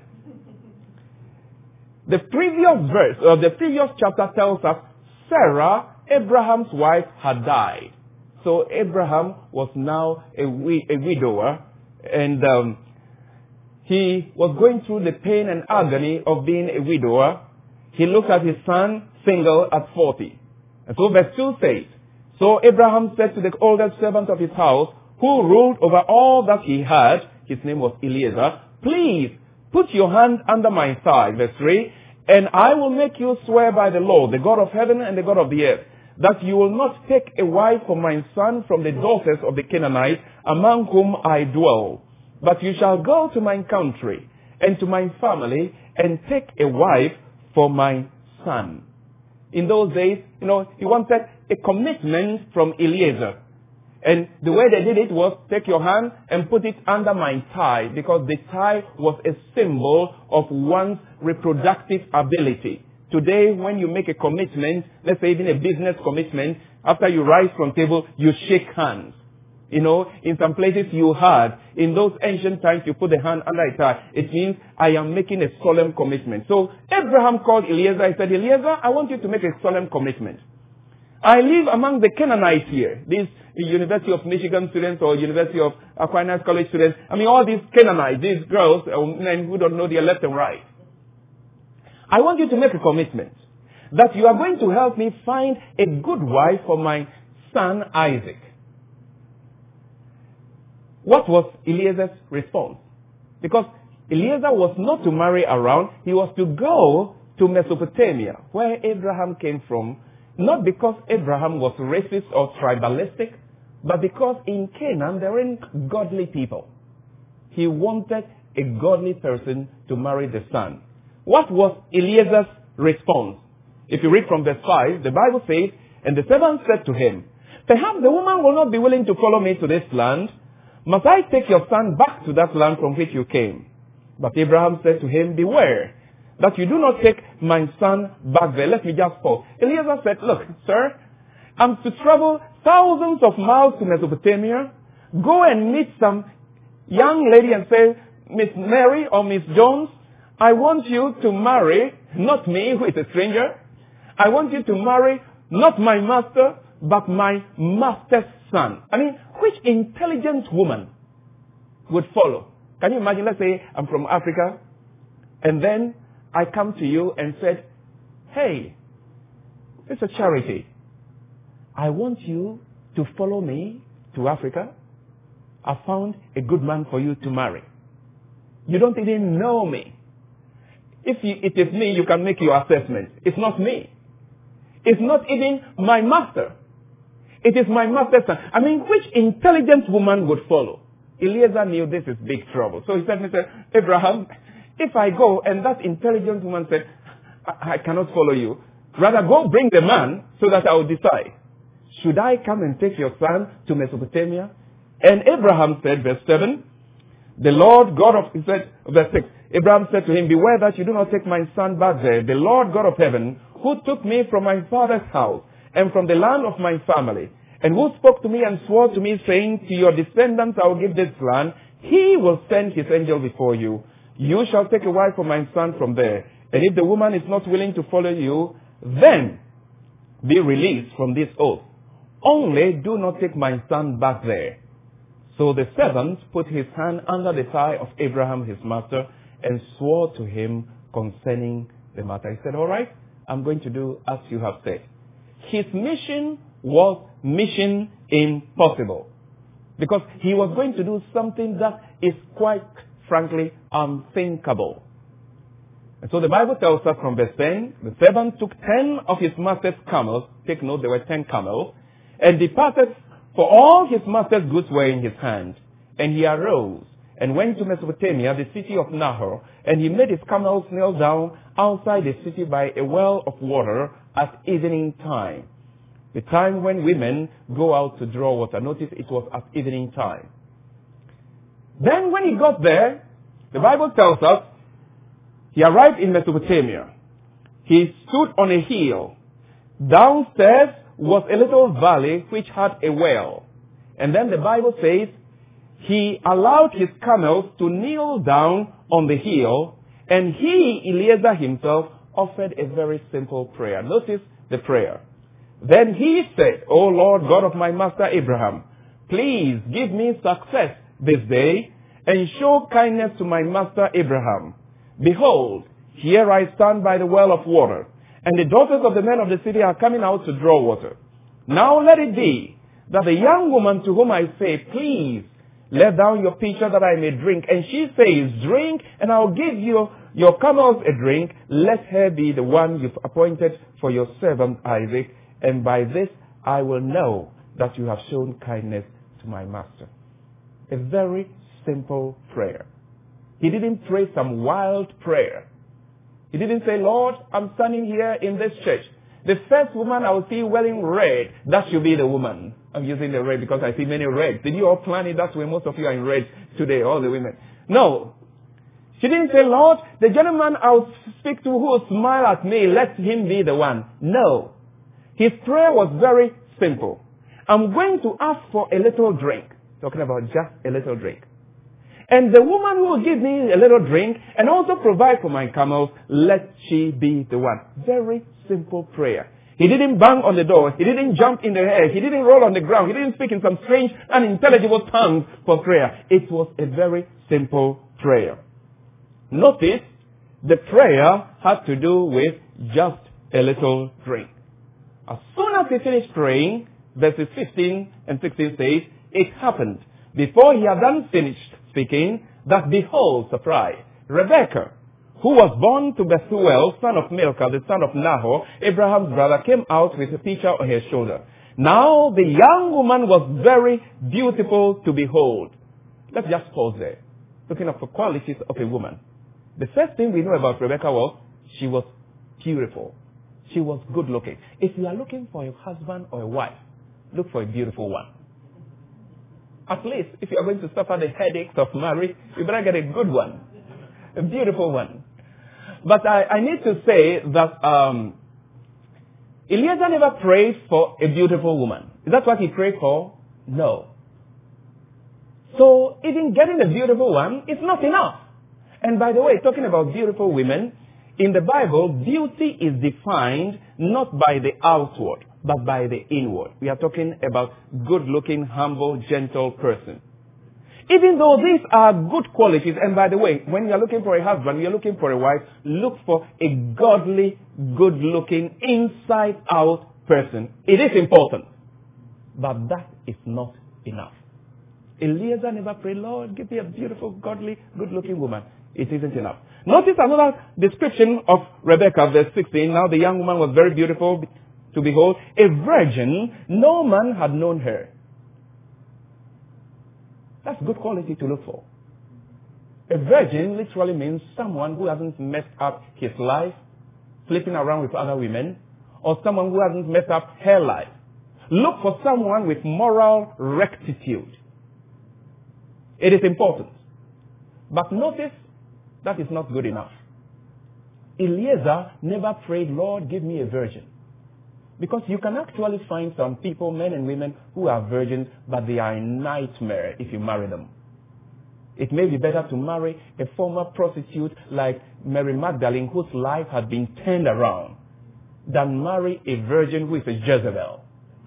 The previous verse, or the previous chapter tells us, Sarah, Abraham's wife, had died. So Abraham was now a widower, and he was going through the pain and agony of being a widower. He looked at his son, single, at 40. And so verse 2 says, so Abraham said to the oldest servant of his house, who ruled over all that he had, his name was Eliezer, please put your hand under my thigh, verse 3, and I will make you swear by the Lord, the God of heaven and the God of the earth, that you will not take a wife for my son from the daughters of the Canaanites, among whom I dwell. But you shall go to my country and to my family and take a wife for my son. In those days, he wanted a commitment from Eliezer. And the way they did it was take your hand and put it under my thigh, because the thigh was a symbol of one's reproductive ability. Today, when you make a commitment, let's say even a business commitment, after you rise from table, you shake hands. In some places you had, in those ancient times, you put the hand under a thigh. It means I am making a solemn commitment. So Abraham called Eliezer. He said, Eliezer, I want you to make a solemn commitment. I live among the Canaanites here. These University of Michigan students or University of Aquinas College students. All these Canaanites, these girls, men who don't know their left and right. I want you to make a commitment that you are going to help me find a good wife for my son Isaac. What was Eliezer's response? Because Eliezer was not to marry around. He was to go to Mesopotamia, where Abraham came from, not because Abraham was racist or tribalistic, but because in Canaan there weren't godly people. He wanted a godly person to marry the son. What was Eliezer's response? If you read from verse 5, the Bible says, and the servant said to him, perhaps the woman will not be willing to follow me to this land. Must I take your son back to that land from which you came? But Abraham said to him, beware that you do not take my son back there. Let me just pause. Eliezer said, look, sir, I'm to travel thousands of miles to Mesopotamia, go and meet some young lady and say, Miss Mary or Miss Jones, I want you to marry, not me, who is a stranger. I want you to marry not my master, but my master's son. Which intelligent woman would follow? Can you imagine, let's say I'm from Africa, and then I come to you and said, hey, it's a charity. I want you to follow me to Africa. I found a good man for you to marry. You don't even know me. If it is me, you can make your assessment. It's not me. is not even my master. It is my master's son. I mean, which intelligent woman would follow? Eliezer knew this is big trouble. So he said, Mr. Abraham, if I go and that intelligent woman said, I cannot follow you, rather go bring the man so that I will decide. Should I come and take your son to Mesopotamia? And Abraham said, verse 7, the Lord God of, he said, verse 6, Abraham said to him, beware that you do not take my son back there. The Lord God of heaven, who took me from my father's house and from the land of my family, and who spoke to me and swore to me, saying, to your descendants I will give this land, he will send his angel before you. You shall take a wife for my son from there. And if the woman is not willing to follow you, then be released from this oath. Only do not take my son back there. So the servant put his hand under the thigh of Abraham, his master, and swore to him concerning the matter. He said, all right, I'm going to do as you have said. His mission was mission impossible. Because he was going to do something that is quite frankly unthinkable. And so the Bible tells us from verse 10, the servant took 10 of his master's camels, take note there were 10 camels, and departed, for all his master's goods were in his hand. And he arose and went to Mesopotamia, the city of Nahor, and he made his camels kneel down outside the city by a well of water at evening time. The time when women go out to draw water. Notice it was at evening time. Then when he got there, the Bible tells us, he arrived in Mesopotamia. He stood on a hill. Downstairs was a little valley which had a well. And then the Bible says, he allowed his camels to kneel down on the hill, and he, Eliezer himself, offered a very simple prayer. Notice the prayer. Then he said, O Lord God of my master Abraham, please give me success this day and show kindness to my master Abraham. Behold, here I stand by the well of water, and the daughters of the men of the city are coming out to draw water. Now let it be that the young woman to whom I say, please let down your pitcher that I may drink, and she says, drink, and I'll give you your camels a drink, let her be the one you've appointed for your servant Isaac, and by this I will know that you have shown kindness to my master. A very simple prayer. He didn't pray some wild prayer. He didn't say, Lord, I'm standing here in this church. The first woman I will see wearing red, that should be the woman. I'm using the red because I see many reds. Did you all plan it that way? Most of you are in red today, all the women. No. She didn't say, Lord, the gentleman I'll speak to who will smile at me, let him be the one. No. His prayer was very simple. I'm going to ask for a little drink. Talking about just a little drink. And the woman who will give me a little drink and also provide for my camels, let she be the one. Very simple prayer. He didn't bang on the door. He didn't jump in the air. He didn't roll on the ground. He didn't speak in some strange, unintelligible tongues for prayer. It was a very simple prayer. Notice, the prayer had to do with just a little drink. As soon as he finished praying, verses 15 and 16 says, it happened, before he had done finished speaking, that behold, surprise, Rebekah, who was born to Bethuel, son of Milcah, the son of Nahor, Abraham's brother, came out with a pitcher on her shoulder. Now the young woman was very beautiful to behold. Let's just pause there. Looking up for qualities of a woman. The first thing we know about Rebekah was, she was beautiful. She was good looking. If you are looking for a husband or a wife, look for a beautiful one. At least, if you are going to suffer the headaches of marriage, you better get a good one. A beautiful one. But I need to say that Eliezer never prayed for a beautiful woman. Is that what he prayed for? No. So, even getting a beautiful one is not enough. And by the way, talking about beautiful women, in the Bible, beauty is defined not by the outward, but by the inward. We are talking about good-looking, humble, gentle person. Even though these are good qualities, and by the way, when you're looking for a husband, you're looking for a wife, look for a godly, good-looking, inside-out person. It is important. But that is not enough. Eliezer never prayed, Lord, give me a beautiful, godly, good-looking woman. It isn't enough. Notice another description of Rebekah, verse 16. Now the young woman was very beautiful to behold, a virgin, no man had known her. That's good quality to look for. A virgin literally means someone who hasn't messed up his life, sleeping around with other women, or someone who hasn't messed up her life. Look for someone with moral rectitude. It is important. But notice that is not good enough. Eliezer never prayed, Lord, give me a virgin. Because you can actually find some people, men and women, who are virgins, but they are a nightmare if you marry them. It may be better to marry a former prostitute like Mary Magdalene, whose life had been turned around, than marry a virgin who is a Jezebel.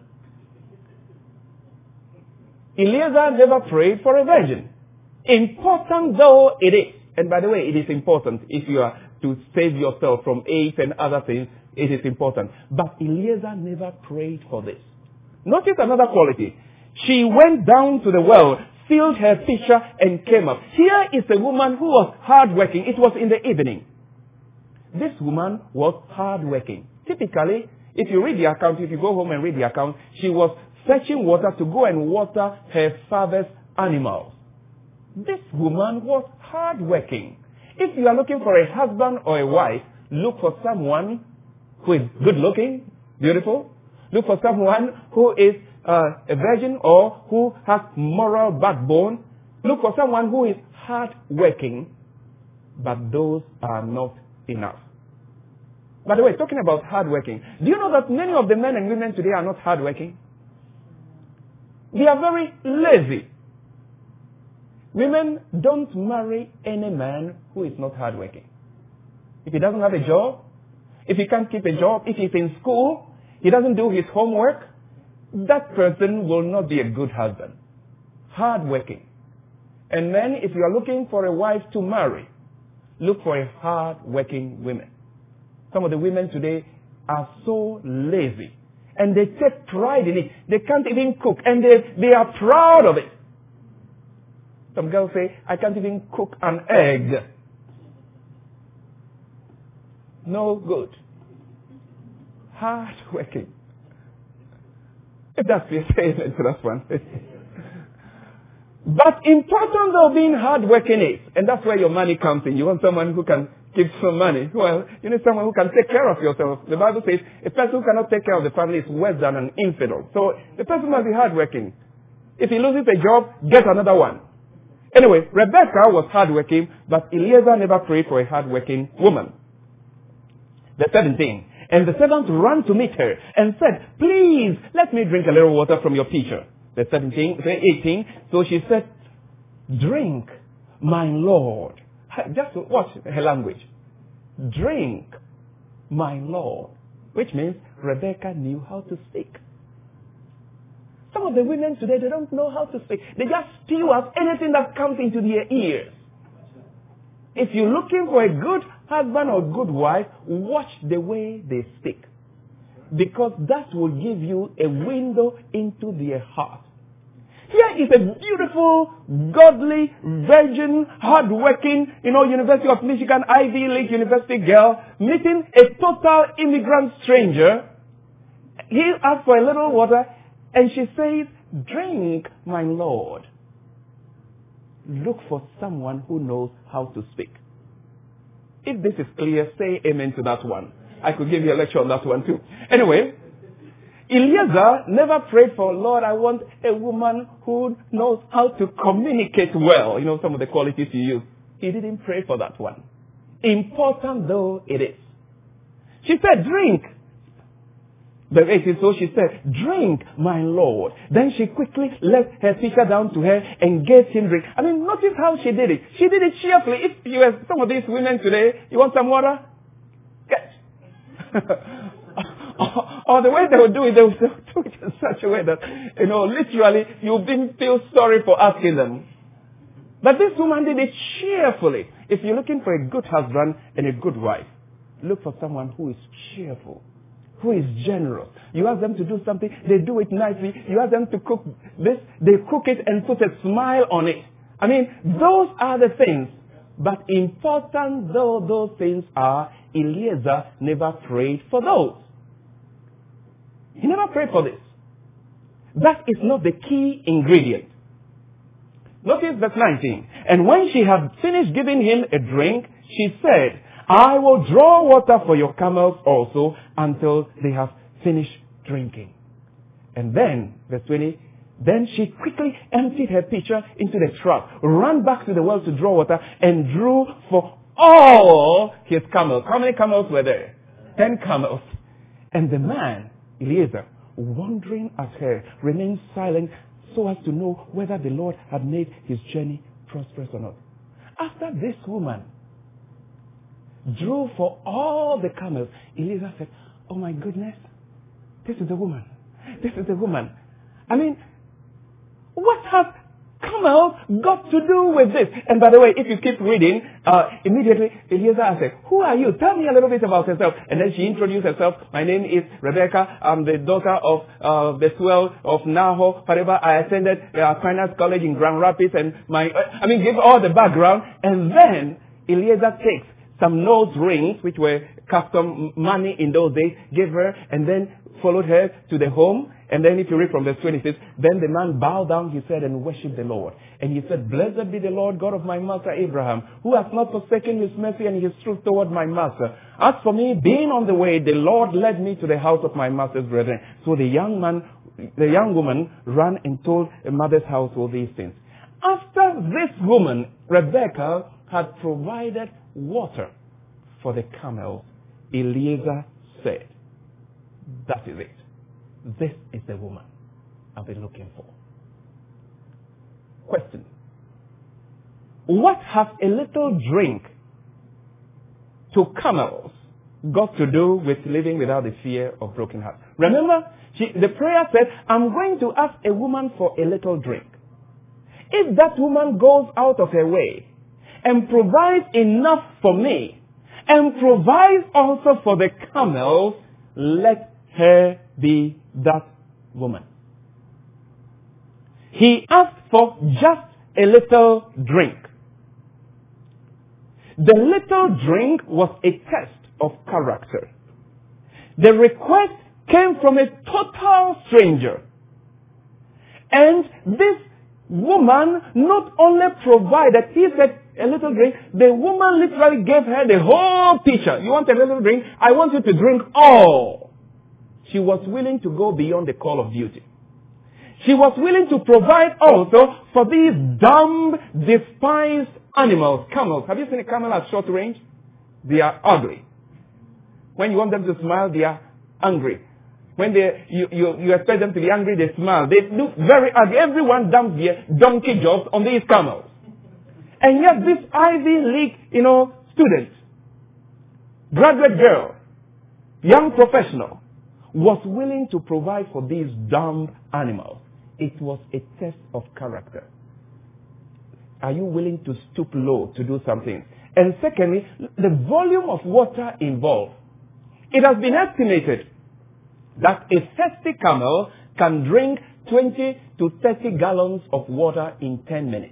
Eliezer never prayed for a virgin. Important though it is, and by the way, it is important if you are to save yourself from AIDS and other things, it is important. But Eliezer never prayed for this. Notice another quality. She went down to the well, filled her pitcher, and came up. Here is a woman who was hardworking. It was in the evening. This woman was hardworking. Typically, if you read the account, if you go home and read the account, she was fetching water to go and water her father's animals. This woman was hardworking. If you are looking for a husband or a wife, look for someone who is good looking, beautiful. Look for someone who is a virgin or who has moral backbone. Look for someone who is hardworking. But those are not enough. By the way, talking about hardworking, do you know that many of the men and women today are not hardworking? They are very lazy. Women don't marry any man who is not hardworking. If he doesn't have a job, if he can't keep a job, if he's in school, he doesn't do his homework, that person will not be a good husband. Hardworking. And men, if you are looking for a wife to marry, look for a hardworking woman. Some of the women today are so lazy. And they take pride in it. They can't even cook. And they are proud of it. Some girls say, I can't even cook an egg. No good. Hardworking. If that's your statement to that one. But important though being hardworking is, and that's where your money comes in. You want someone who can give some money. Well, you need someone who can take care of yourself. The Bible says a person who cannot take care of the family is worse than an infidel. So the person must be hardworking. If he loses a job, get another one. Anyway, Rebecca was hardworking, but Eliezer never prayed for a hardworking woman. The 17. And the servant ran to meet her and said, please, let me drink a little water from your pitcher. The 18. So she said, drink, my Lord. Just watch her language. Drink, my Lord. Which means Rebecca knew how to speak. Some of the women today, they don't know how to speak. They just spew out anything that comes into their ears. If you're looking for a good husband or good wife, watch the way they speak. Because that will give you a window into their heart. Here is a beautiful, godly, virgin, hardworking, University of Michigan, Ivy League University girl, meeting a total immigrant stranger. He asks for a little water, and she says, drink, my Lord. Look for someone who knows how to speak. If this is clear, say amen to that one. I could give you a lecture on that one too. Anyway, Eliezer never prayed for, Lord, I want a woman who knows how to communicate well. Some of the qualities you use. He didn't pray for that one. Important though it is. She said, drink. Verse 18, so she said, drink, my Lord. Then she quickly let her pitcher down to her and gave him drink. Notice how she did it. She did it cheerfully. If you have some of these women today, you want some water? Get. Or the way they would do it, they would do it in such a way that, literally, you didn't feel sorry for asking them. But this woman did it cheerfully. If you're looking for a good husband and a good wife, look for someone who is cheerful, who is generous. You ask them to do something, they do it nicely. You ask them to cook this, they cook it and put a smile on it. Those are the things. But important though those things are, Eliezer never prayed for those. He never prayed for this. That is not the key ingredient. Notice verse 19. And when she had finished giving him a drink, she said, I will draw water for your camels also until they have finished drinking. And then, verse 20, then she quickly emptied her pitcher into the trough, ran back to the well to draw water, and drew for all his camels. How many camels were there? 10 camels. And the man, Eliezer, wondering at her, remained silent so as to know whether the Lord had made his journey prosperous or not. After this woman drew for all the camels, Eliezer said, oh my goodness, this is the woman. This is the woman. I mean, what has camels got to do with this? And by the way, if you keep reading, immediately Eliezer said, who are you? Tell me a little bit about yourself. And then she introduced herself. My name is Rebecca. I'm the daughter of Bethuel of Nahor. Whatever. I attended Aquinas College in Grand Rapids, and give all the background. And then Eliezer takes some nose rings, which were custom money in those days, gave her, and then followed her to the home. And then if you read from verse 26, then the man bowed down, he said, and worshipped the Lord. And he said, blessed be the Lord God of my master Abraham, who has not forsaken his mercy and his truth toward my master. As for me, being on the way, the Lord led me to the house of my master's brethren. So the young woman ran and told her mother's household these things. After this woman, Rebecca, had provided water for the camels, Eliezer said, that is it. This is the woman I've been looking for. Question. What has a little drink to camels got to do with living without the fear of broken hearts? Remember, the prayer said, I'm going to ask a woman for a little drink. If that woman goes out of her way and provides enough for me and provides also for the camels, let her be that woman. He asked for just a little drink. The little drink was a test of character. The request came from a total stranger. And this woman not only provided, he said, a little drink. The woman literally gave her the whole pitcher. You want a little drink? I want you to drink all. She was willing to go beyond the call of duty. She was willing to provide also for these dumb, despised animals. Camels. Have you seen a camel at short range? They are ugly. When you want them to smile, they are angry. When you expect them to be angry, they smile. They look very ugly. Everyone dumps their donkey jobs on these camels. And yet this Ivy League, student, graduate girl, young professional, was willing to provide for these dumb animals. It was a test of character. Are you willing to stoop low to do something? And secondly, the volume of water involved. It has been estimated that a thirsty camel can drink 20 to 30 gallons of water in 10 minutes.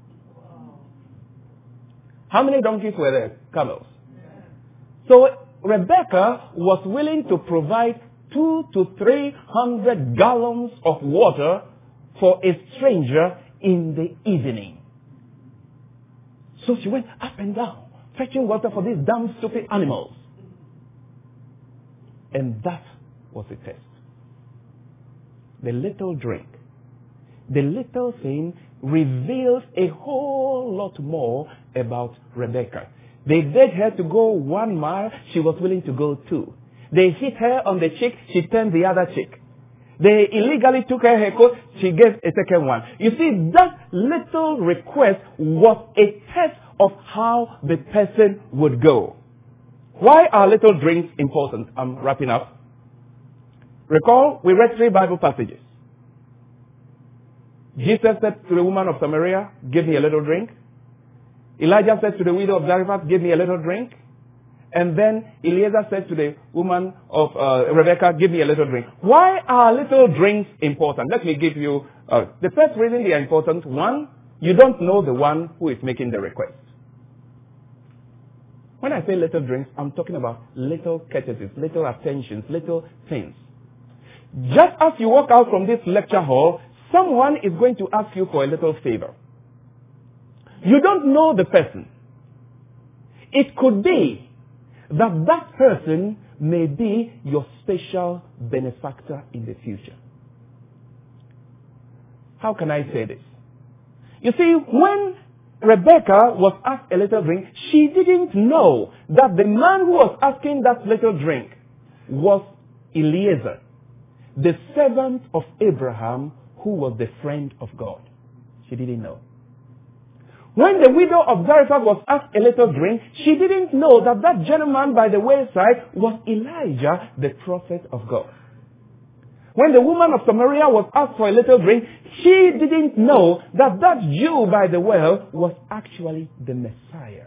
How many donkeys were there? Camels. So Rebecca was willing to provide 200 to 300 gallons of water for a stranger in the evening. So she went up and down, fetching water for these damn stupid animals. And that was the test. The little drink, the little thing reveals a whole lot more about Rebecca. They begged her to go 1 mile, she was willing to go 2. They hit her on the cheek, she turned the other cheek. They illegally took her coat, she gave a second one. You see, that little request was a test of how the person would go. Why are little drinks important? I'm wrapping up. Recall, we read 3 Bible passages. Jesus said to the woman of Samaria, give me a little drink. Elijah said to the widow of Zarephath, give me a little drink. And then Eliezer said to the woman of Rebecca, give me a little drink. Why are little drinks important? Let me give you the first reason they are important. 1, you don't know the one who is making the request. When I say little drinks, I'm talking about little courtesies, little attentions, little things. Just as you walk out from this lecture hall, someone is going to ask you for a little favor. You don't know the person. It could be that that person may be your special benefactor in the future. How can I say this? You see, when Rebecca was asked a little drink, she didn't know that the man who was asking that little drink was Eliezer, the servant of Abraham, who was the friend of God. She didn't know. When the widow of Zarephath was asked a little drink, she didn't know that that gentleman by the wayside was Elijah, the prophet of God. When the woman of Samaria was asked for a little drink, she didn't know that that Jew by the well was actually the Messiah.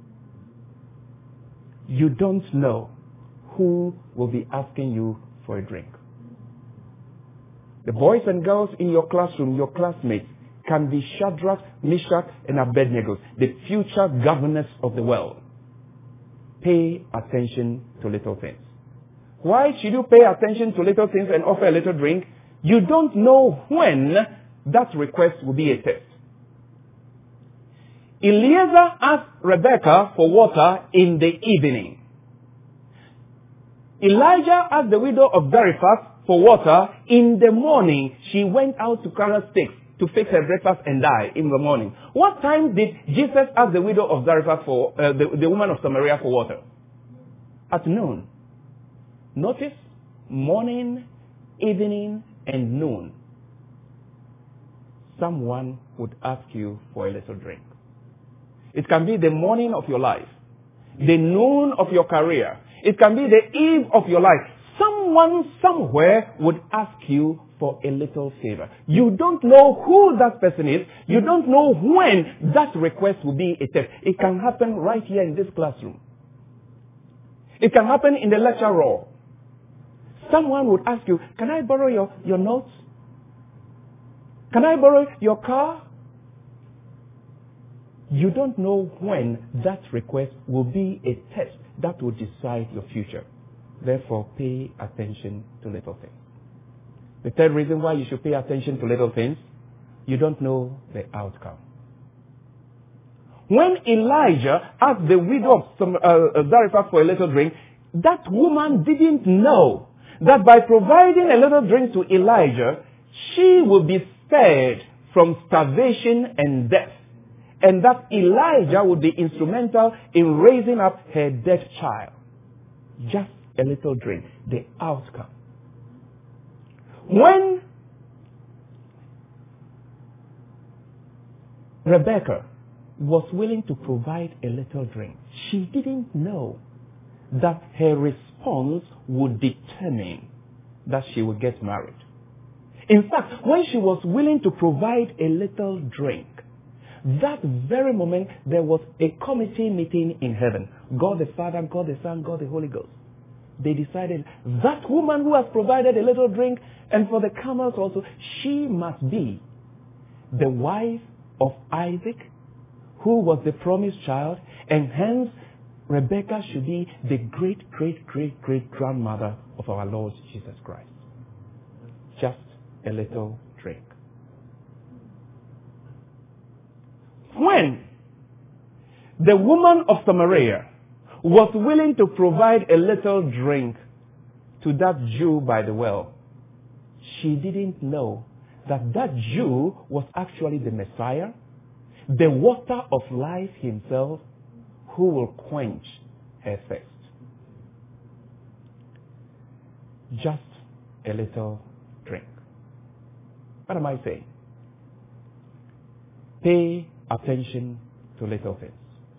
You don't know who will be asking you for a drink. The boys and girls in your classroom, your classmates, can be Shadrach, Meshach, and Abednego, the future governors of the world. Pay attention to little things. Why should you pay attention to little things and offer a little drink? You don't know when that request will be a test. Eliezer asked Rebecca for water in the evening. Elijah asked the widow of Zarephath for water in the morning. She went out to gather sticks to fix her breakfast and die in the morning. What time did Jesus ask the widow of Zarephath for, the woman of Samaria for water? At noon. Notice, morning, evening, and noon. Someone would ask you for a little drink. It can be the morning of your life, the noon of your career. It can be the eve of your life. Someone somewhere would ask you for a little favor. You don't know who that person is. You don't know when that request will be a test. It can happen right here in this classroom. It can happen in the lecture hall. Someone would ask you, can I borrow your notes? Can I borrow your car? You don't know when that request will be a test that will decide your future. Therefore, pay attention to little things. The third reason why you should pay attention to little things, you don't know the outcome. When Elijah asked the widow of Zarephath for a little drink, that woman didn't know that by providing a little drink to Elijah, she would be spared from starvation and death. And that Elijah would be instrumental in raising up her dead child. Just a little drink, the outcome. When Rebecca was willing to provide a little drink, she didn't know that her response would determine that she would get married. In fact, when she was willing to provide a little drink, that very moment there was a committee meeting in heaven. God the Father, God the Son, God the Holy Ghost. They decided that woman who has provided a little drink, and for the camels also, she must be the wife of Isaac, who was the promised child, and hence Rebecca should be the great-great-great-great-grandmother of our Lord Jesus Christ. Just a little drink. When the woman of Samaria was willing to provide a little drink to that Jew by the well, she didn't know that that Jew was actually the Messiah, the water of life himself, who will quench her thirst. Just a little drink. What am I saying? Pay attention to little things.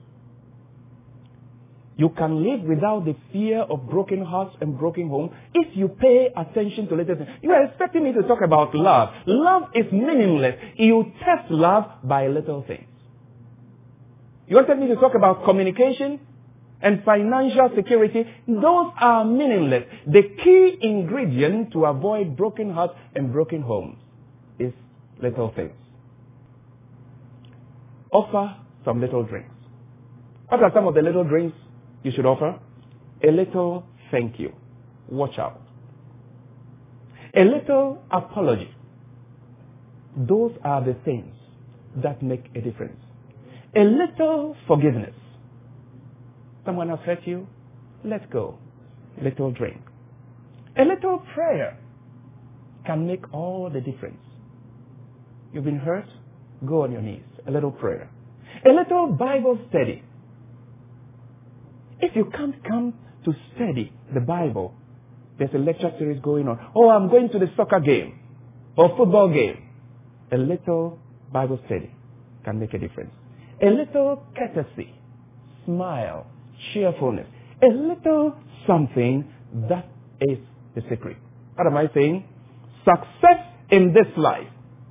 You can live without the fear of broken hearts and broken homes if you pay attention to little things. You are expecting me to talk about love. Love is meaningless. You test love by little things. You wanted me to talk about communication and financial security. Those are meaningless. The key ingredient to avoid broken hearts and broken homes is little things. Offer some little drinks. What are some of the little drinks you should offer? A little thank you. Watch out. a little apology. Those are the things that make a difference. A little forgiveness. Someone has hurt you? Let go. Little drink. A little prayer can make all the difference. You've been hurt? Go on your knees. A little prayer. A little Bible study. If you can't come to study the Bible, there's a lecture series going on. Oh, I'm going to the soccer game or football game. A little Bible study can make a difference. A little courtesy, smile, cheerfulness. A little something, that is the secret. What am I saying? Success in this life.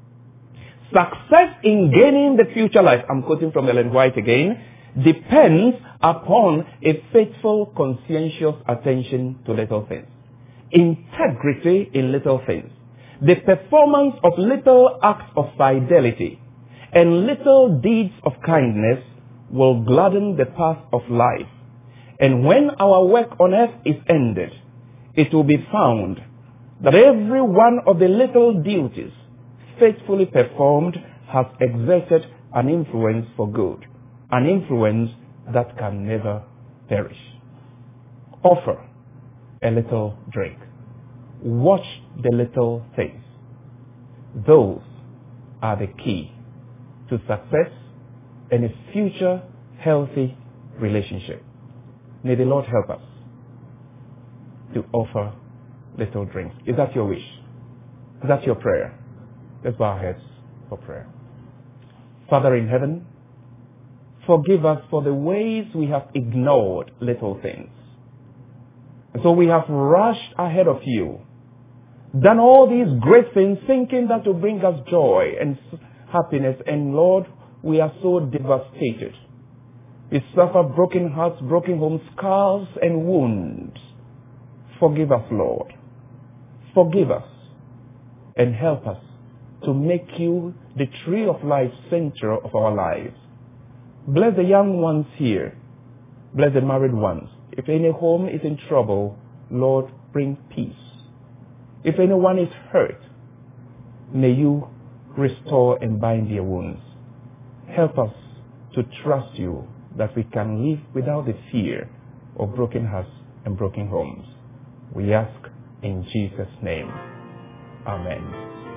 Success in gaining the future life, I'm quoting from Ellen White again, depends upon a faithful, conscientious attention to little things. Integrity in little things. The performance of little acts of fidelity and little deeds of kindness will gladden the path of life. And when our work on earth is ended, it will be found that every one of the little duties faithfully performed has exerted an influence for good, an influence that can never perish. Offer a little drink. Watch the little things. Those are the key to success and a future healthy relationship. May the Lord help us to offer little drinks. Is that your wish? Is that your prayer? Let's bow our heads for prayer. Father in heaven, forgive us for the ways we have ignored little things. And so we have rushed ahead of you, done all these great things thinking that will bring us joy and happiness. And Lord, we are so devastated. We suffer broken hearts, broken homes, scars and wounds. Forgive us, Lord. Forgive us and help us to make you the tree of life center of our lives. Bless the young ones here. Bless the married ones. If any home is in trouble, Lord, bring peace. If anyone is hurt, may you restore and bind their wounds. Help us to trust you that we can live without the fear of broken hearts and broken homes. We ask in Jesus' name. Amen.